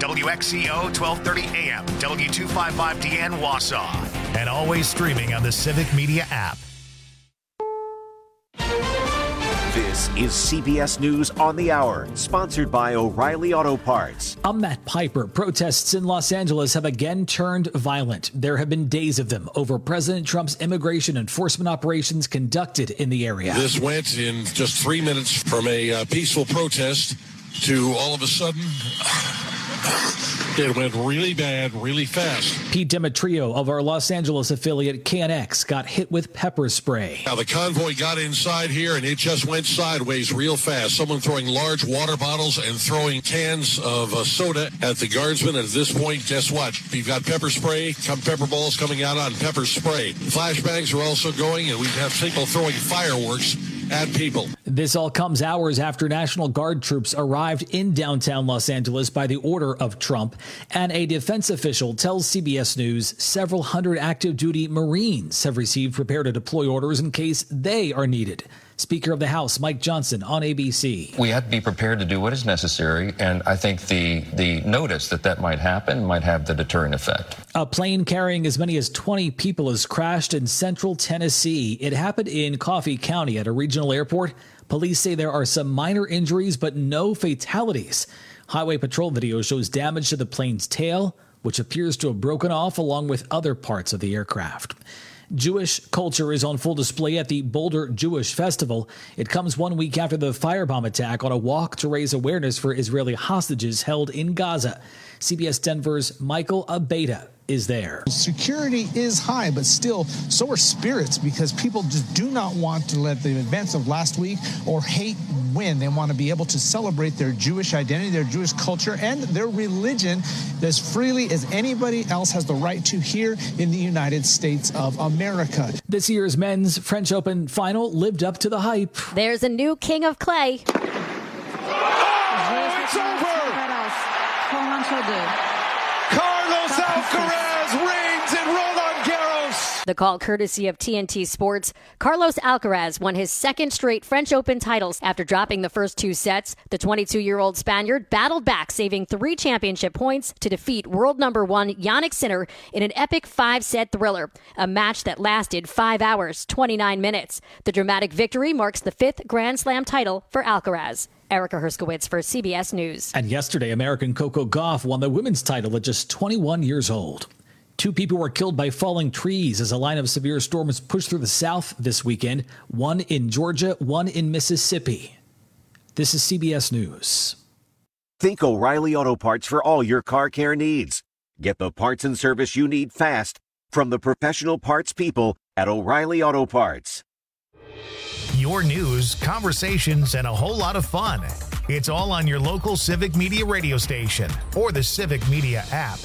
WXCO 1230 AM, W255DN Wausau, and always streaming on the Civic Media app. This is CBS News on the Hour, sponsored by O'Reilly Auto Parts. I'm Matt Piper. Protests in Los Angeles have again turned violent. There have been days of them over President Trump's immigration enforcement operations conducted in the area. This went in just 3 minutes from a peaceful protest to all of a sudden, it went really bad, really fast. Pete Demetrio of our Los Angeles affiliate KNX got hit with pepper spray. Now the convoy got inside here and it just went sideways real fast. Someone throwing large water bottles and throwing cans of soda at the guardsmen. And at this point, guess what? We've got pepper spray, pepper balls coming out on pepper spray. Flashbangs are also going, and we have people throwing fireworks at people. This all comes hours after National Guard troops arrived in downtown Los Angeles by the order of Trump, and a defense official tells CBS News several hundred active duty Marines have received prepare to deploy orders in case they are needed. Speaker of the House Mike Johnson on ABC. We have to be prepared to do what is necessary, and I think the notice that might happen might have the deterrent effect. A plane carrying as many as 20 people has crashed in central Tennessee. It happened in Coffee County at a regional airport. Police say there are some minor injuries, but no fatalities. Highway Patrol video shows damage to the plane's tail, which appears to have broken off along with other parts of the aircraft. Jewish culture is on full display at the Boulder Jewish Festival. It comes 1 week after the firebomb attack on a walk to raise awareness for Israeli hostages held in Gaza. CBS Denver's Michael Abeda is there. Security is high, but still, so are spirits, because people just do not want to let the events of last week or hate win. They want to be able to celebrate their Jewish identity, their Jewish culture, and their religion as freely as anybody else has the right to here in the United States of America. This year's men's French Open final lived up to the hype. There's a new king of clay. Oh, it's over! Carlos Alcaraz reigns in Roland Garros. The call courtesy of TNT Sports. Carlos Alcaraz won his second straight French Open titles after dropping the first two sets. The 22-year-old Spaniard battled back, saving 3 championship points to defeat world number 1 Jannik Sinner in an epic 5-set thriller, a match that lasted 5 hours, 29 minutes. The dramatic victory marks the 5th Grand Slam title for Alcaraz. Erica Herskowitz for CBS News. And yesterday, American Coco Gauff won the women's title at just 21 years old. 2 people were killed by falling trees as a line of severe storms pushed through the South this weekend, 1 in Georgia, 1 in Mississippi. This is CBS News. Think O'Reilly Auto Parts for all your car care needs. Get the parts and service you need fast from the professional parts people at O'Reilly Auto Parts. Your news, conversations, and a whole lot of fun. It's all on your local Civic Media radio station or the Civic Media app.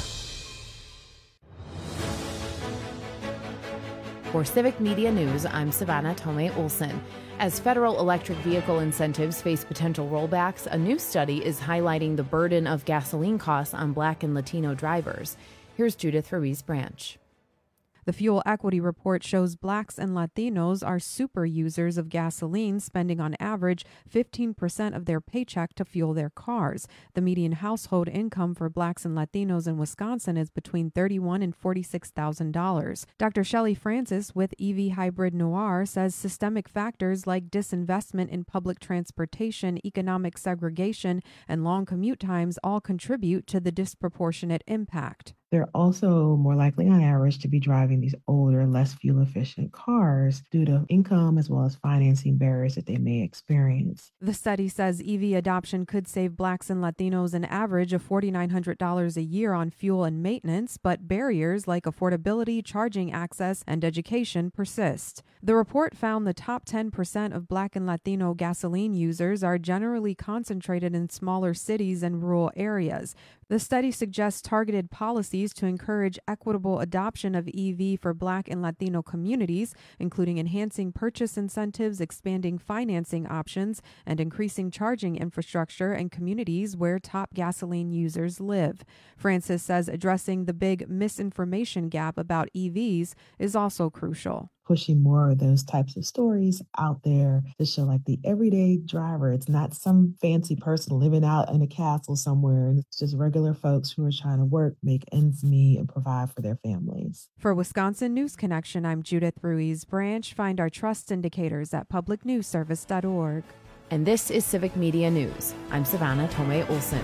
For Civic Media News, I'm Savannah Tomei Olson. As federal electric vehicle incentives face potential rollbacks, a new study is highlighting the burden of gasoline costs on Black and Latino drivers. Here's Judith Ruiz Branch. The Fuel Equity Report shows Blacks and Latinos are super users of gasoline, spending on average 15% of their paycheck to fuel their cars. The median household income for Blacks and Latinos in Wisconsin is between $31,000 and $46,000. Dr. Shelley Francis with EV Hybrid Noir says systemic factors like disinvestment in public transportation, economic segregation, and long commute times all contribute to the disproportionate impact. They're also more likely on average to be driving these older, less fuel-efficient cars due to income as well as financing barriers that they may experience. The study says EV adoption could save Blacks and Latinos an average of $4,900 a year on fuel and maintenance, but barriers like affordability, charging access, and education persist. The report found the top 10% of Black and Latino gasoline users are generally concentrated in smaller cities and rural areas. The study suggests targeted policies to encourage equitable adoption of EV for Black and Latino communities, including enhancing purchase incentives, expanding financing options, and increasing charging infrastructure in communities where top gasoline users live. Francis says addressing the big misinformation gap about EVs is also crucial. pushing more of those types of stories out there to show like the everyday driver. It's not some fancy person living out in a castle somewhere. And it's just regular folks who are trying to work, make ends meet, and provide for their families. For Wisconsin News Connection, I'm Judith Ruiz Branch. Find our trust indicators at publicnewsservice.org. And this is Civic Media News. I'm Savannah Tomei Olson.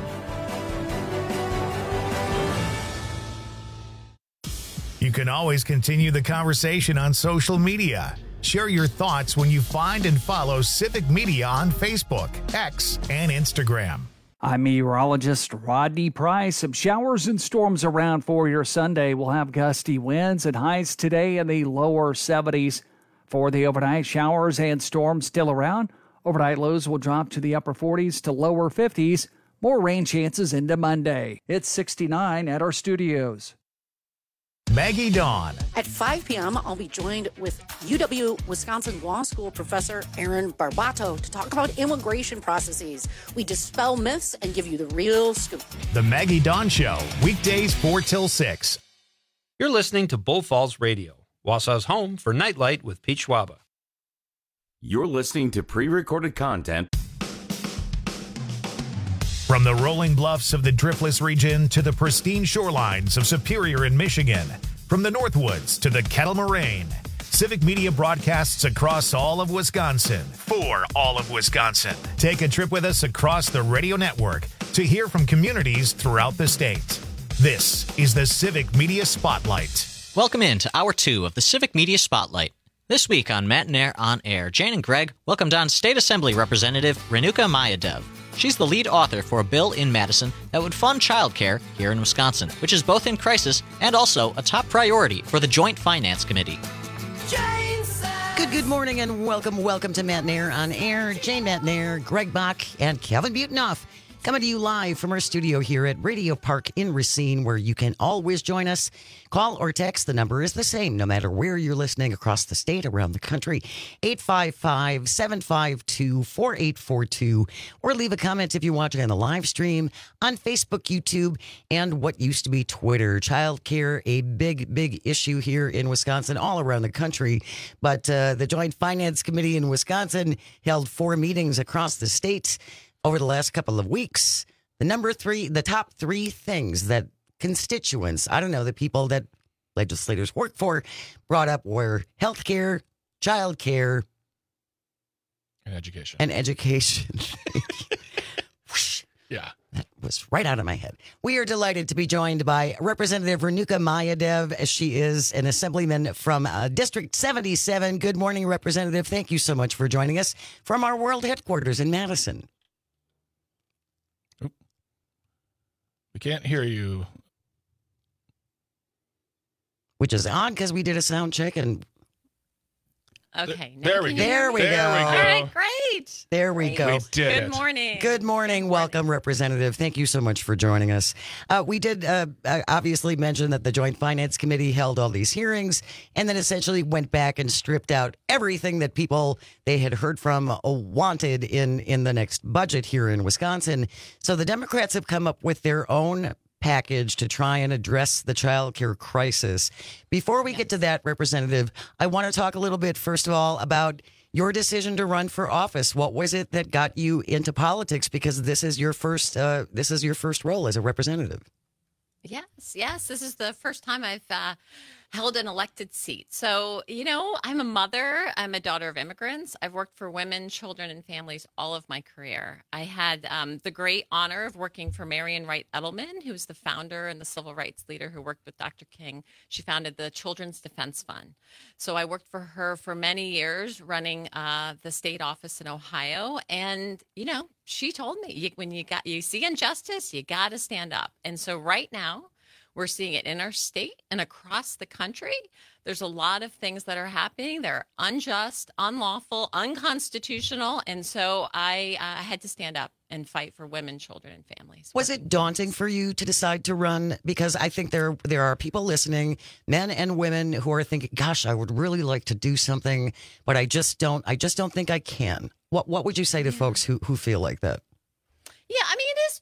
You can always continue the conversation on social media. Share your thoughts when you find and follow Civic Media on Facebook, X, and Instagram. I'm meteorologist Rodney Price. Some showers and storms around for your Sunday. We'll have gusty winds and highs today in the lower 70s. For the overnight, showers and storms still around. Overnight lows will drop to the upper 40s to lower 50s. More rain chances into Monday. It's 69 at our studios. Maggie Dawn. At 5 p.m., I'll be joined with UW-Wisconsin Law School professor Aaron Barbato to talk about immigration processes. We dispel myths and give you the real scoop. The Maggie Dawn Show, weekdays 4 till 6. You're listening to Bull Falls Radio, Wausau's home for Nightlight with Pete Schwaba. You're listening to pre-recorded content. From the rolling bluffs of the Driftless region to the pristine shorelines of Superior in Michigan, from the Northwoods to the Kettle Moraine, Civic Media broadcasts across all of Wisconsin for all of Wisconsin. Take a trip with us across the radio network to hear from communities throughout the state. This is the Civic Media Spotlight. Welcome in to Hour 2 of the Civic Media Spotlight. This week on Matt and Air on Air, Jane and Greg welcomed on State Assembly Representative Renuka Mayadev. She's the lead author for a bill in Madison that would fund childcare here in Wisconsin, which is both in crisis and also a top priority for the Joint Finance Committee. Good morning and welcome to Matt and Air on Air. Jane Matt and Air, Greg Bach, and Kevin Buetenoff coming to you live from our studio here at Radio Park in Racine, where you can always join us. Call or text. The number is the same, no matter where you're listening across the state, around the country. 855-752-4842. Or leave a comment if you're watching on the live stream on Facebook, YouTube, and what used to be Twitter. Childcare, a big issue here in Wisconsin, all around the country. But the Joint Finance Committee in Wisconsin held 4 meetings across the state over the last couple of weeks. The top 3 things that constituents, the people that legislators work for, brought up were healthcare, childcare, and education. Yeah. That was right out of my head. We are delighted to be joined by Representative Renuka Mayadev, as she is an assemblyman from District 77. Good morning, Representative. Thank you so much for joining us from our world headquarters in Madison. We can't hear you. Which is odd because we did a sound check and... Okay. There we go. There we go. All right, great. There we go. We did it. Good morning. Good morning. Welcome, Representative. Thank you so much for joining us. We did obviously mention that the Joint Finance Committee held all these hearings and then essentially went back and stripped out everything that people they had heard from wanted in the next budget here in Wisconsin. So the Democrats have come up with their own package to try and address the child care crisis. Before we get to that, Representative, I want to talk a little bit, first of all, about your decision to run for office. What was it that got you into politics? Because this is your first role as a representative. Yes. This is the first time I've held an elected seat. So, I'm a mother. I'm a daughter of immigrants. I've worked for women, children, and families all of my career. I had the great honor of working for Marian Wright Edelman, who was the founder and the civil rights leader who worked with Dr. King. She founded the Children's Defense Fund. So I worked for her for many years running the state office in Ohio. And, she told me, when you see injustice, you got to stand up. And so right now, we're seeing it in our state and across the country. There's a lot of things that are happening. They're unjust, unlawful, unconstitutional. And so I had to stand up and fight for women, children, and families. Was it daunting for you to decide to run? Because I think there are people listening, men and women, who are thinking, gosh, I would really like to do something, but I just don't think I can. What would you say to folks who feel like that? Yeah, it is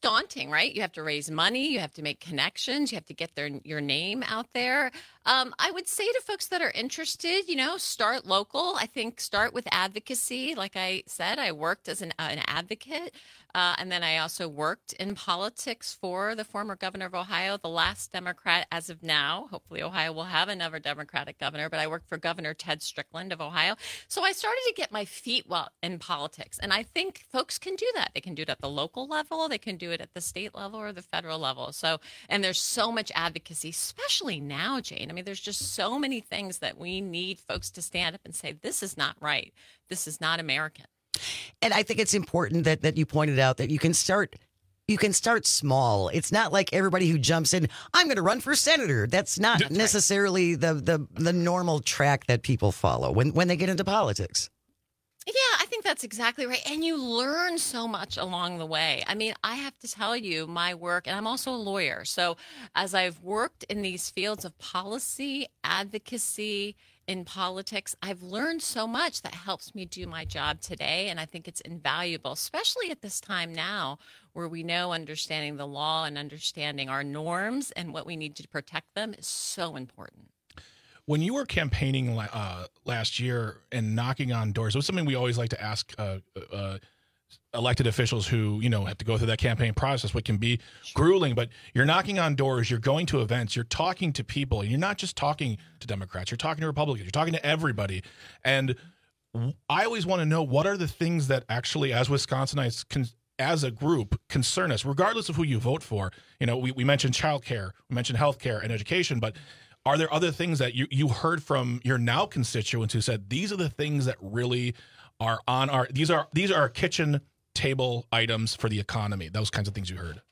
daunting, right? You have to raise money, you have to make connections, you have to get your name out there. I would say to folks that are interested, start local. I think start with advocacy. Like I said, I worked as an advocate. And then I also worked in politics for the former governor of Ohio, the last Democrat as of now. Hopefully Ohio will have another Democratic governor, but I worked for Governor Ted Strickland of Ohio. So I started to get my feet wet in politics. And I think folks can do that. They can do it at the local level. They can do it at the state level or the federal level. And there's so much advocacy, especially now, Jane. I mean, there's just so many things that we need folks to stand up and say, this is not right. This is not American. And I think it's important that you pointed out that you can start small. It's not like everybody who jumps in, I'm going to run for senator. That's not necessarily the normal track that people follow when they get into politics. Yeah, I think that's exactly right. And you learn so much along the way. I mean, I have to tell you my work, and I'm also a lawyer. So as I've worked in these fields of policy, advocacy, in politics, I've learned so much that helps me do my job today. And I think it's invaluable, especially at this time now where we know understanding the law and understanding our norms and what we need to protect them is so important. When you were campaigning last year and knocking on doors, it was something we always like to ask elected officials who, have to go through that campaign process, what can be grueling, but you're knocking on doors, you're going to events, you're talking to people, and you're not just talking to Democrats, you're talking to Republicans, you're talking to everybody. And I always want to know, what are the things that actually, as Wisconsinites, as a group, concern us, regardless of who you vote for? We mentioned childcare, we mentioned healthcare and education, but are there other things that you heard from your now constituents who said, these are the things that really are on these are our kitchen table items for the economy, those kinds of things you heard?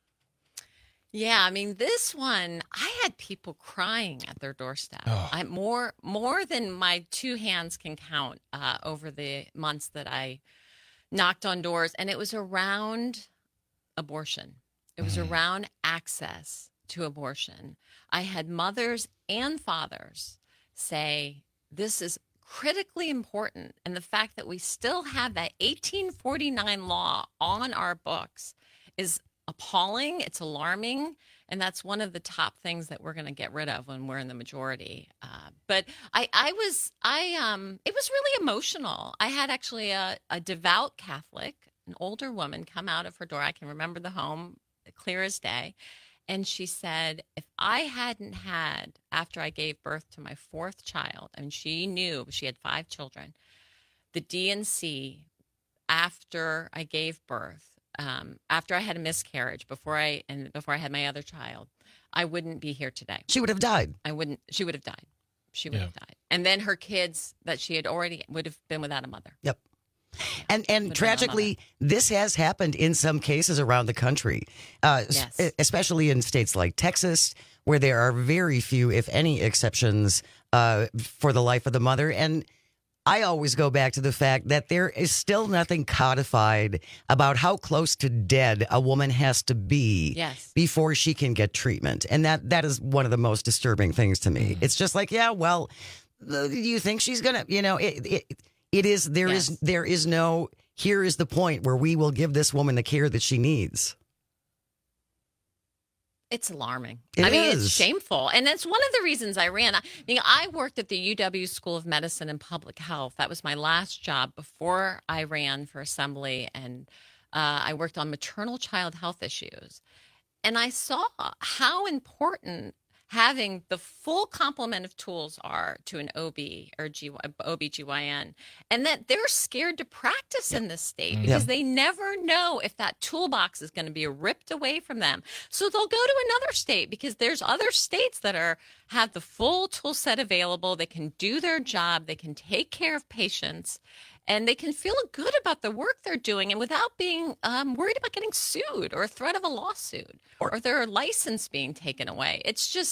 Yeah, I mean, this one, I had people crying at their doorstep. I more than my two hands can count over the months that I knocked on doors. And it was around abortion. It was around access to abortion. I had mothers and fathers say, this is critically important. And the fact that we still have that 1849 law on our books is appalling. It's alarming. And that's one of the top things that we're going to get rid of when we're in the majority. But it was really emotional. I had actually a devout Catholic, an older woman, come out of her door. I can remember the home clear as day. And she said, if I hadn't had, after I gave birth to my fourth child, and she knew she had 5 children, the D&C, after I gave birth, after I had a miscarriage, before I had my other child, I wouldn't be here today. She would have died. She would have died. She would have died. And then her kids that she had already would have been without a mother. Yep. And tragically, this has happened in some cases around the country, yes. Especially in states like Texas, where there are very few, if any, exceptions for the life of the mother. And I always go back to the fact that there is still nothing codified about how close to dead a woman has to be before she can get treatment. And that is one of the most disturbing things to me. It's just like, do you think she's going to, there is no, here is the point where we will give this woman the care that she needs. It's alarming. It's shameful. And that's one of the reasons I ran. I worked at the UW School of Medicine and Public Health. That was my last job before I ran for assembly. And I worked on maternal child health issues. And I saw how important having the full complement of tools are to an OB or OBGYN, and that they're scared to practice in this state because they never know if that toolbox is going to be ripped away from them. So they'll go to another state because there's other states that have the full tool set available. They can do their job. They can take care of patients. And they can feel good about the work they're doing and without being worried about getting sued or a threat of a lawsuit or their license being taken away. It's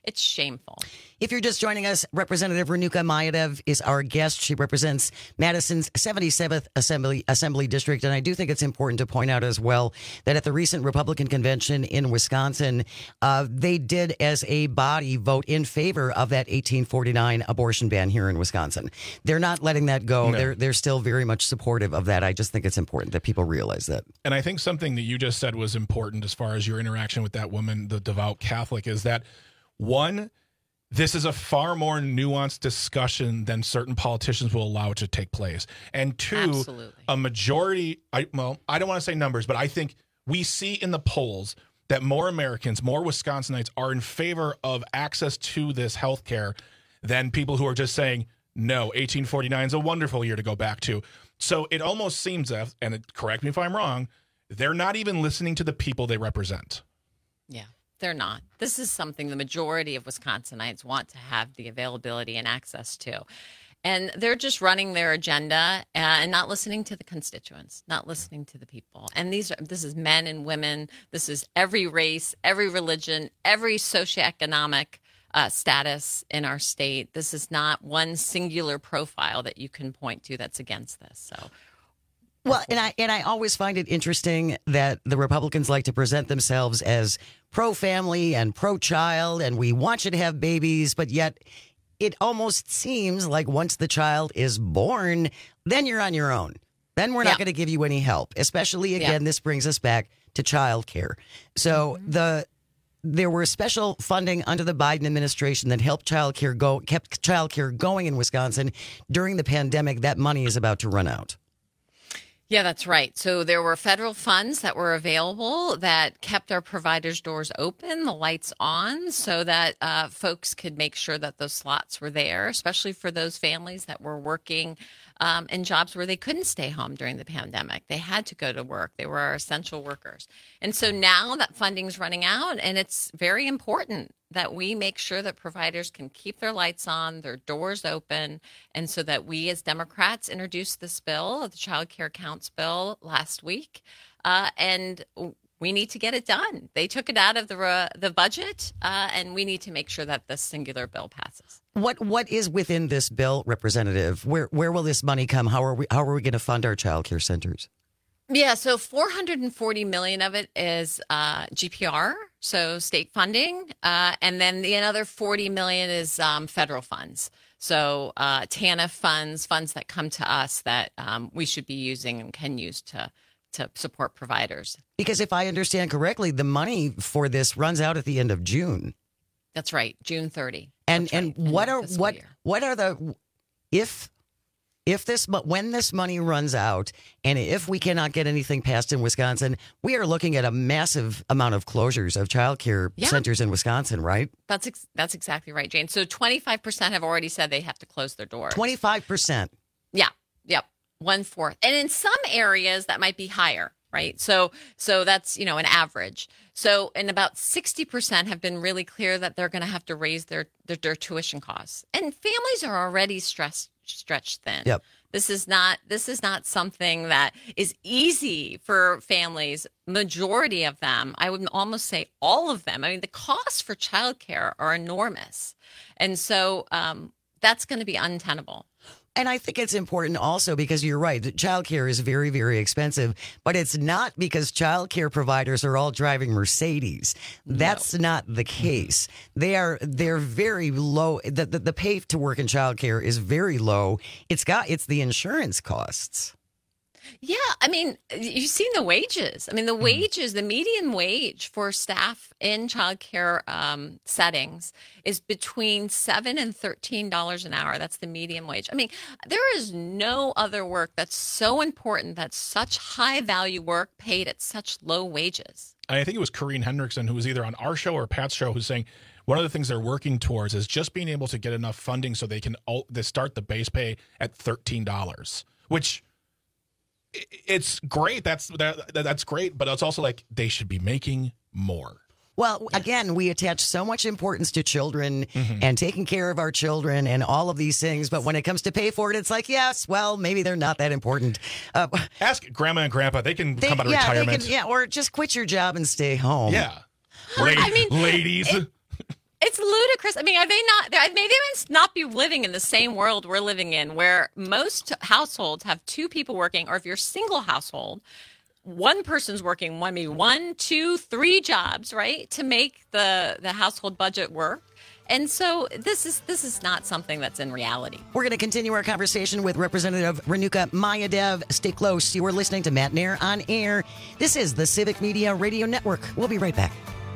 It's shameful. If you're just joining us, Representative Renuka Mayadev is our guest. She represents Madison's 77th Assembly District. And I do think it's important to point out as well that at the recent Republican convention in Wisconsin, they did as a body vote in favor of that 1849 abortion ban here in Wisconsin. They're not letting that go. No. They're still very much supportive of that. I just think it's important that people realize that. And I think something that you just said was important as far as your interaction with that woman, the devout Catholic, is that, one, this is a far more nuanced discussion than certain politicians will allow it to take place. And two, Absolutely. a majority, I don't want to say numbers, but I think we see in the polls that more Americans, more Wisconsinites are in favor of access to this health care than people who are just saying, no, 1849 is a wonderful year to go back to. So it almost seems as, and correct me if I'm wrong, they're not even listening to the people they represent. Yeah. They're not. This is something the majority of Wisconsinites want to have the availability and access to. And they're just running their agenda and not listening to the constituents, not listening to the people. And this is men and women. This is every race, every religion, every socioeconomic status in our state. This is not one singular profile that you can point to that's against this. So. Well, and I always find it interesting that the Republicans like to present themselves as pro-family and pro-child, and we want you to have babies, but yet it almost seems like once the child is born, then you're on your own. Then we're not going to give you any help, especially, again, this brings us back to child care. So there were special funding under the Biden administration that helped kept child care going in Wisconsin during the pandemic. That money is about to run out. Yeah, that's right. So there were federal funds that were available that kept our providers' doors open, the lights on, so that folks could make sure that those slots were there, especially for those families that were working in jobs where they couldn't stay home during the pandemic. They had to go to work. They were our essential workers. And so now that funding's running out, and it's very important that we make sure that providers can keep their lights on, their doors open, and so that we as Democrats introduced this bill, the Child Care Counts bill, last week, and we need to get it done. They took it out of the budget, and we need to make sure that this singular bill passes. What is within this bill, Representative? Where will this money come? How are we going to fund our child care centers? Yeah, so $440 million of it is GPR, so state funding, and then the another $40 million is federal funds. So TANF funds that come to us that we should be using and can use to support providers. Because if I understand correctly, the money for this runs out at the end of June. That's right, June 30. And what are the when this money runs out, and if we cannot get anything passed in Wisconsin, we are looking at a massive amount of closures of child care centers in Wisconsin, right? That's exactly right, Jane. So 25% have already said they have to close their doors. 25%. Yeah. Yep. 1/4. And in some areas that might be higher, right? So that's, an average. So, and about 60% have been really clear that they're going to have to raise their tuition costs. And families are already stretched thin. Yep. This is not something that is easy for families. Majority of them, I would almost say all of them. I mean, the costs for childcare are enormous. And so that's going to be untenable. And I think it's important also because you're right. Childcare is very, very expensive, but it's not because childcare providers are all driving Mercedes. That's not the case. They're very low. The pay to work in childcare is very low. It's the insurance costs. Yeah, I mean, you've seen the wages. I mean, the wages, the median wage for staff in childcare settings is between $7 and $13 an hour. That's the median wage. I mean, there is no other work that's so important, that's such high value work paid at such low wages. I think it was Corrine Hendrickson, who was either on our show or Pat's show, who's saying one of the things they're working towards is just being able to get enough funding so they can start the base pay at $13, which it's great. That's great, but it's also like they should be making more. Well, again, we attach so much importance to children and taking care of our children and all of these things. But when it comes to pay for it, it's like, yes, well, maybe they're not that important. Ask Grandma and Grandpa. They can come out of retirement. Or just quit your job and stay home. Yeah. Ladies. It's ludicrous. I mean, are they not? They must not be living in the same world we're living in, where most households have two people working, or if you're a single household, one person's working maybe 1, 2, 3 jobs, right, to make the household budget work. And so this is not something that's in reality. We're going to continue our conversation with Representative Renuka Mayadev. Stay close. You are listening to Matt Nair on Air. This is the Civic Media Radio Network. We'll be right back.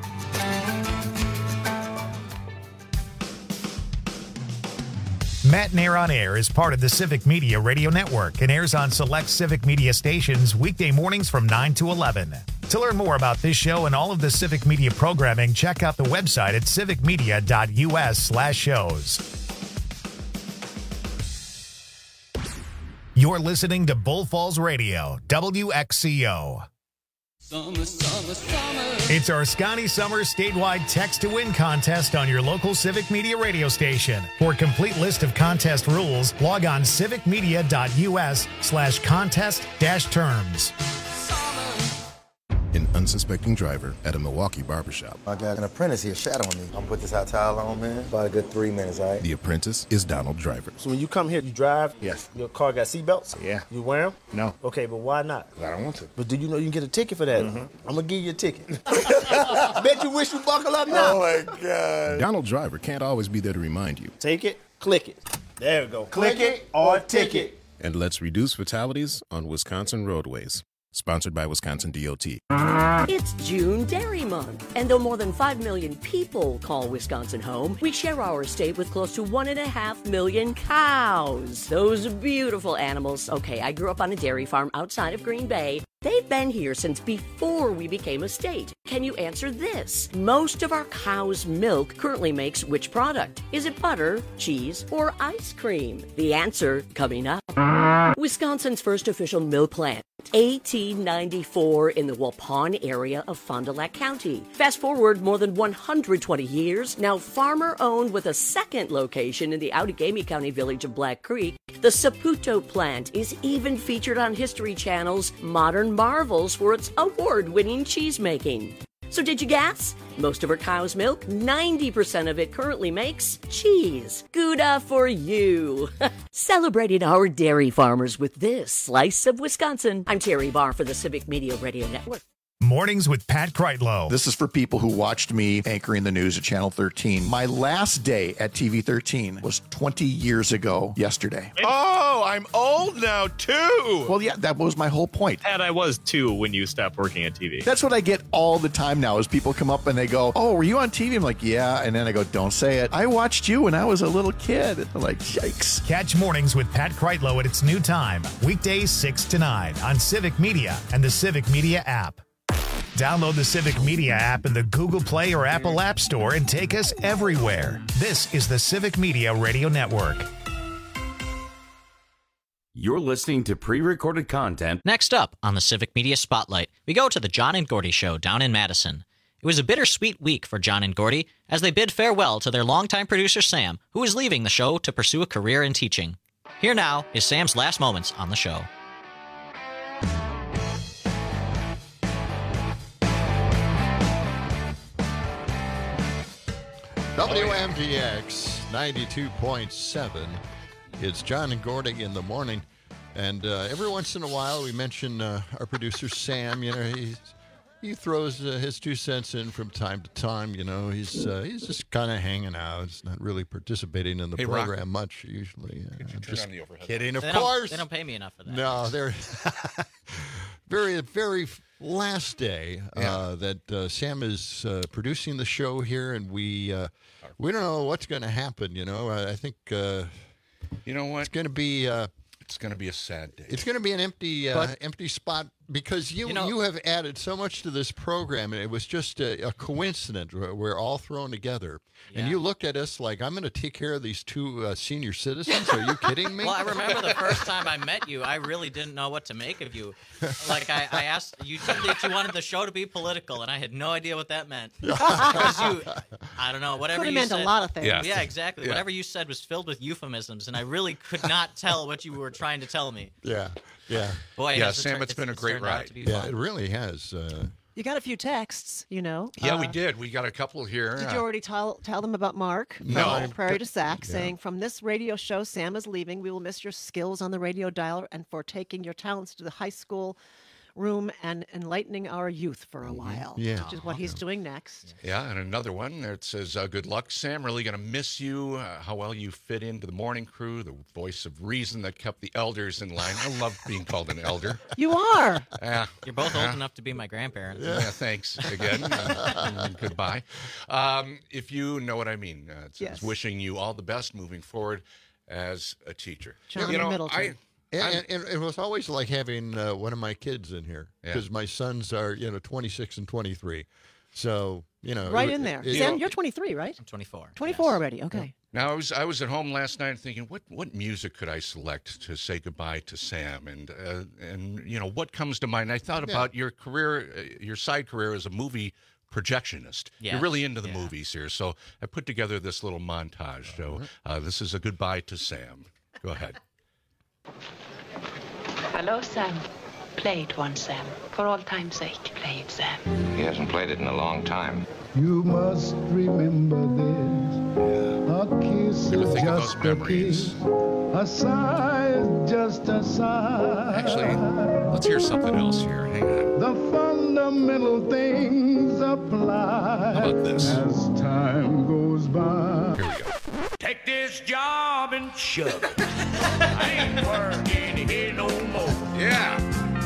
Matt Nair on Air is part of the Civic Media Radio Network and airs on select Civic Media stations weekday mornings from 9 to 11. To learn more about this show and all of the Civic Media programming, check out the website at civicmedia.us/shows. You're listening to Bull Falls Radio, WXCO. Summer, summer, summer. It's our Scotty Summer statewide text to win contest on your local Civic Media radio station. For a complete list of contest rules, log on civicmedia.us/contest-terms. An unsuspecting driver at a Milwaukee barbershop. I got an apprentice here shadowing me. I'm gonna put this hot towel on, man. About a good 3 minutes, all right? The apprentice is Donald Driver. So when you come here, you drive? Yes. Your car got seatbelts? Yeah. You wear them? No. Okay, but why not? I don't want to. But do you know you can get a ticket for that? Mm-hmm. I'm gonna give you a ticket. Bet you wish you buckle up now. Oh my God. Donald Driver can't always be there to remind you. Take it, click it. There we go. Click it or ticket. And let's reduce fatalities on Wisconsin roadways. Sponsored by Wisconsin DOT. It's June Dairy Month, and though more than 5 million people call Wisconsin home, we share our state with close to 1.5 million cows. Those beautiful animals. Okay, I grew up on a dairy farm outside of Green Bay. They've been here since before we became a state. Can you answer this? Most of our cow's milk currently makes which product? Is it butter, cheese, or ice cream? The answer coming up. Wisconsin's first official milk plant. 1894 in the Waupun area of Fond du Lac County. Fast forward more than 120 years, now farmer-owned with a second location in the Outagamie County village of Black Creek, the Saputo plant is even featured on History Channel's Modern Marvels for its award-winning cheese-making. So did you guess? Most of our cow's milk, 90% of it currently makes cheese. Gouda for you. Celebrating our dairy farmers with this slice of Wisconsin. I'm Terry Barr for the Civic Media Radio Network. Mornings with Pat Kreitlow. This is for people who watched me anchoring the news at Channel 13. My last day at TV 13 was 20 years ago yesterday. Oh, I'm old now, too. Well, yeah, that was my whole point. Pat, I was, too, when you stopped working at TV. That's what I get all the time now is people come up and they go, oh, were you on TV? I'm like, yeah. And then I go, don't say it. I watched you when I was a little kid. I'm like, yikes. Catch Mornings with Pat Kreitlow at its new time, weekdays 6 to 9 on Civic Media and the Civic Media app. Download the Civic Media app in the Google Play or Apple App Store and take us everywhere. This is the Civic Media Radio Network. You're listening to pre-recorded content. Next up on the Civic Media Spotlight, we go to the John and Gordy Show down in Madison. It was a bittersweet week for John and Gordy as they bid farewell to their longtime producer Sam, who is leaving the show to pursue a career in teaching. Here now is Sam's last moments on the show. WMDX 92.7. It's John and Gordy in the morning. And every once in a while we mention our producer Sam. You know, he throws his 2 cents in from time to time. You know, he's just kind of hanging out. He's not really participating in the program much usually. Just kidding, of course. They don't pay me enough for that. No, they're very last day that Sam is producing the show here, and we don't know what's going to happen. You know, I think you know what, it's going to be a sad day. It's going to be an empty spot because you have added so much to this program, and it was just a coincidence. We're all thrown together, and you looked at us like, I'm going to take care of these 2 senior citizens. Are you kidding me? Well, I remember the first time I met you, I really didn't know what to make of you. Like, I asked, you said that you wanted the show to be political, and I had no idea what that meant. Because I don't know, whatever you said. Could have meant a lot of things. Yeah, exactly. Yeah. Whatever you said was filled with euphemisms, and I really could not tell what you were trying to tell me. Yeah. Boy, Sam, it's been a great ride. Yeah, it really has. You got a few texts, you know. Yeah, we did. We got a couple here. Did you already tell them about Mark? No. From Prairie to Sac, saying, from this radio show, Sam is leaving. We will miss your skills on the radio dialer and for taking your talents to the high school room and enlightening our youth for a while. Yeah. Which is what he's doing next. Yeah, and another one that says, good luck, Sam. Really going to miss you. How well you fit into the morning crew, the voice of reason that kept the elders in line. I love being called an elder. You are. You're both old enough to be my grandparents. Yeah, thanks again. Goodbye. If you know what I mean. It says, Yes. wishing you all the best moving forward as a teacher. John Middleton. And it was always like having one of my kids in here because my sons are 26 and 23, so right in there. Sam, you're 23, right? I'm 24. 24 already. Okay. Now I was at home last night thinking, what music could I select to say goodbye to Sam, and what comes to mind. I thought about your career, your side career as a movie projectionist. Yes. You're really into the movies here, so I put together this little montage. So this is a goodbye to Sam. Go ahead. Hello, Sam. Play it once, Sam. For all time's sake, play it, Sam. He hasn't played it in a long time. You must remember this. A kiss is Think of those just a memories. kiss. A sigh is just a sigh. Actually, let's hear something else here. Hang on. The fundamental things apply. How about this? As time goes by. Here we go. Take this job and shove it. I ain't working here no more. Yeah.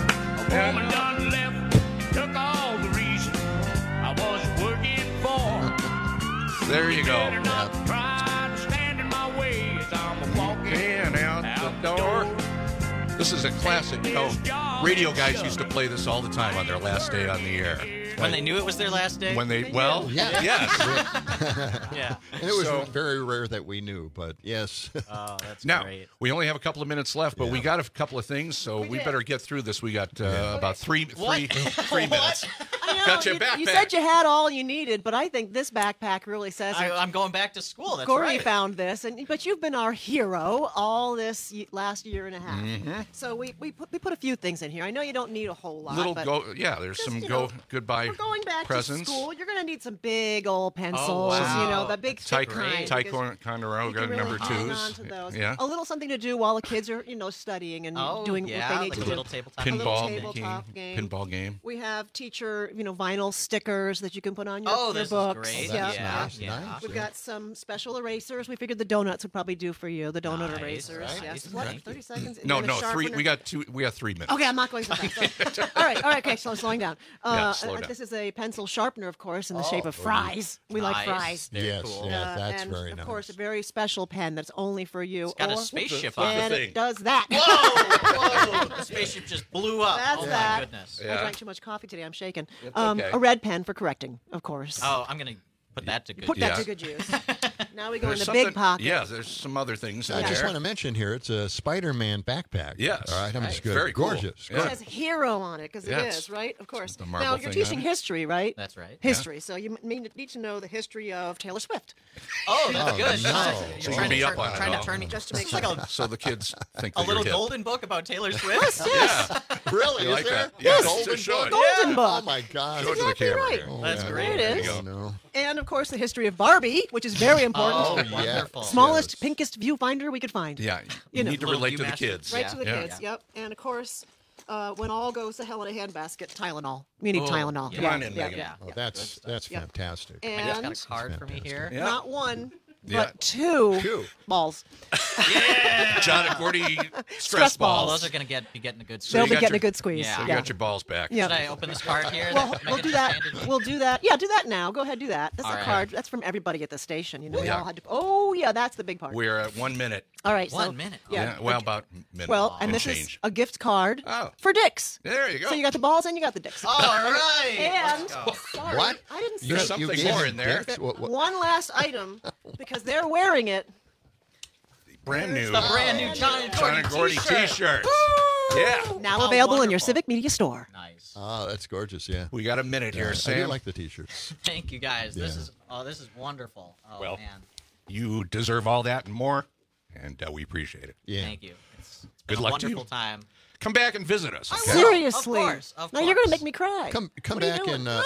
A woman done left, took all the reason I was working for. There you go. Better not try to stand in my way as I'm walking And out the door. This is a classic. Radio guys used to play this all the time on their last day on the air. When they knew it was their last day? Yes. Yeah. And it was very rare that we knew, but yes. Oh, that's Now, great. we only have a couple of minutes left, but we got a couple of things, so we better get through this. We got about three minutes. Got your backpack. You said you had all you needed, but I think this backpack really says it. I'm going back to school. That's Gordy right. found this, but you've been our hero all this last year and a half. Mm-hmm. So we put a few things in here. I know you don't need a whole lot. Little but there's just, some goodbye we're going back presents. to school. You're going to need some big old pencils. wow. The big thick kind. Ticonderoga really number hang twos. on to those. Yeah. A little something to do while the kids are studying and doing what they need like to a do. little tabletop game. Pinball game. We have teacher vinyl stickers that you can put on your, Oh, your this is books. great. Yeah. Nice. We've got some special erasers. We figured the donuts would probably do for you. The donut Nice. erasers. Right. Yes. Thank What? you. 30 seconds? And No, then a 3. sharpener. We got 3 minutes. Okay, I'm not going so fast. All right. Okay, slowing down. Slow down. This is a pencil sharpener, of course, in the shape of fries. We like fries. Yes, cool. yeah, that's and very of nice. course, a very special pen that's only for you. It's got a spaceship on it. And it does that. Whoa! The spaceship just blew up. That's oh that. my goodness. I drank too much coffee today. I'm shaking. okay. A red pen for correcting, of course. Oh, I'm gonna put that to good Put use. that to good use. Now we go There's in the big something- pocket. Yeah, there's some other things in I there. just want to mention here, it's a Spider-Man backpack. Yes. All right, I'm Right. just good. Very cool. Gorgeous. Yeah. It has hero on it because it Yes. is, right? Of course. The Marvel Now, you're thing teaching on it. history, right? That's right. History. So you need to know the history of Taylor Swift. Oh, that's good. no. So You're you be up on trying it to all. turn me Just to make It's like So the kids think a that little you're hip. golden book about Taylor Swift. Yeah. Really? You Is like there? that? Yes. Golden Show it. Golden book. Oh my God. Show it to the Exactly camera right. here. Oh, That's yeah. great. There it There is. you go. No. And, of course, the history of Barbie, which is very important. Oh, yeah. wonderful. Smallest, Yes. pinkest viewfinder we could find. Yeah, You you know. need to Little relate to the viewmaster. kids. Right to the Yeah. kids, yep. And, of course, when all goes to hell in a handbasket, Tylenol. We need Oh, Tylenol. yeah. Come on in, yeah, Megan. yeah. Oh, that's Yep. fantastic. I And just got a card for me here. Yeah. not one, Yeah. but two balls. John and Gordy stress balls. Oh, balls. those are going to be getting a good So They'll you be got getting your- a good squeeze. Yeah. So you Yeah. got your balls back. Yeah. Should I open this card here? Well, that we'll Megan do that. just handed me? We'll do that. Yeah, do that now. Go ahead, do that. That's All a right. card. That's from everybody at the station. We Yeah. all had to. Oh, yeah, that's the big part. We're at 1 minute. All right, so 1 minute. Yeah. Well, about a minute. Well, and this change. is a gift card Oh. for Dick's. There you go. So you got the balls and you got the Dick's. All right. And Let's go. sorry, What? I didn't say There's something gave more him in there. Dicks? What? one last item because they're wearing it. Brand new. The brand new John and Gordy t-shirts. Yeah. Now How available in your wonderful. Civic Media store. Nice. Oh, that's gorgeous. Yeah. We got a minute Yeah, here, I Sam. do like the T-shirts. Thank you guys. This Yeah. is wonderful. Oh Well, man. You deserve all that and more, and we appreciate it. Yeah. Thank you. It's Good been luck a to you. wonderful time. come back and visit us. Okay? Seriously. Of course. Now you're going to make me cry. Come What are you back doing? and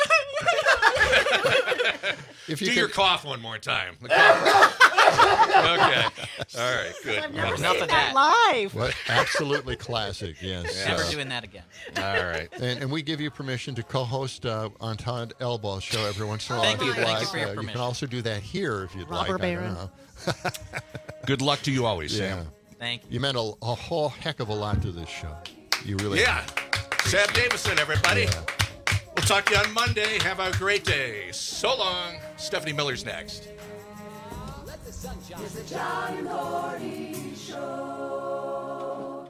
if you Do could- your cough one more time. The cough. Okay. All right. Good. I've never Enough seen of that that. live. What? Absolutely classic, yes. Never doing that again. All right. And we give you permission to co-host on Todd Elbow's show every once in a while. Thank you. if you'd Thank you like. for your You permission. can also do that here if you'd Robber like. I don't baron. know. Good luck to you always, Yeah. Sam. Thank you. You meant a whole heck of a lot to this show. You really Yeah. Sam Davison, everybody. We'll talk to you on Monday. Have a great day. So long. Stephanie Miller's next. It's the John and Gordy Show.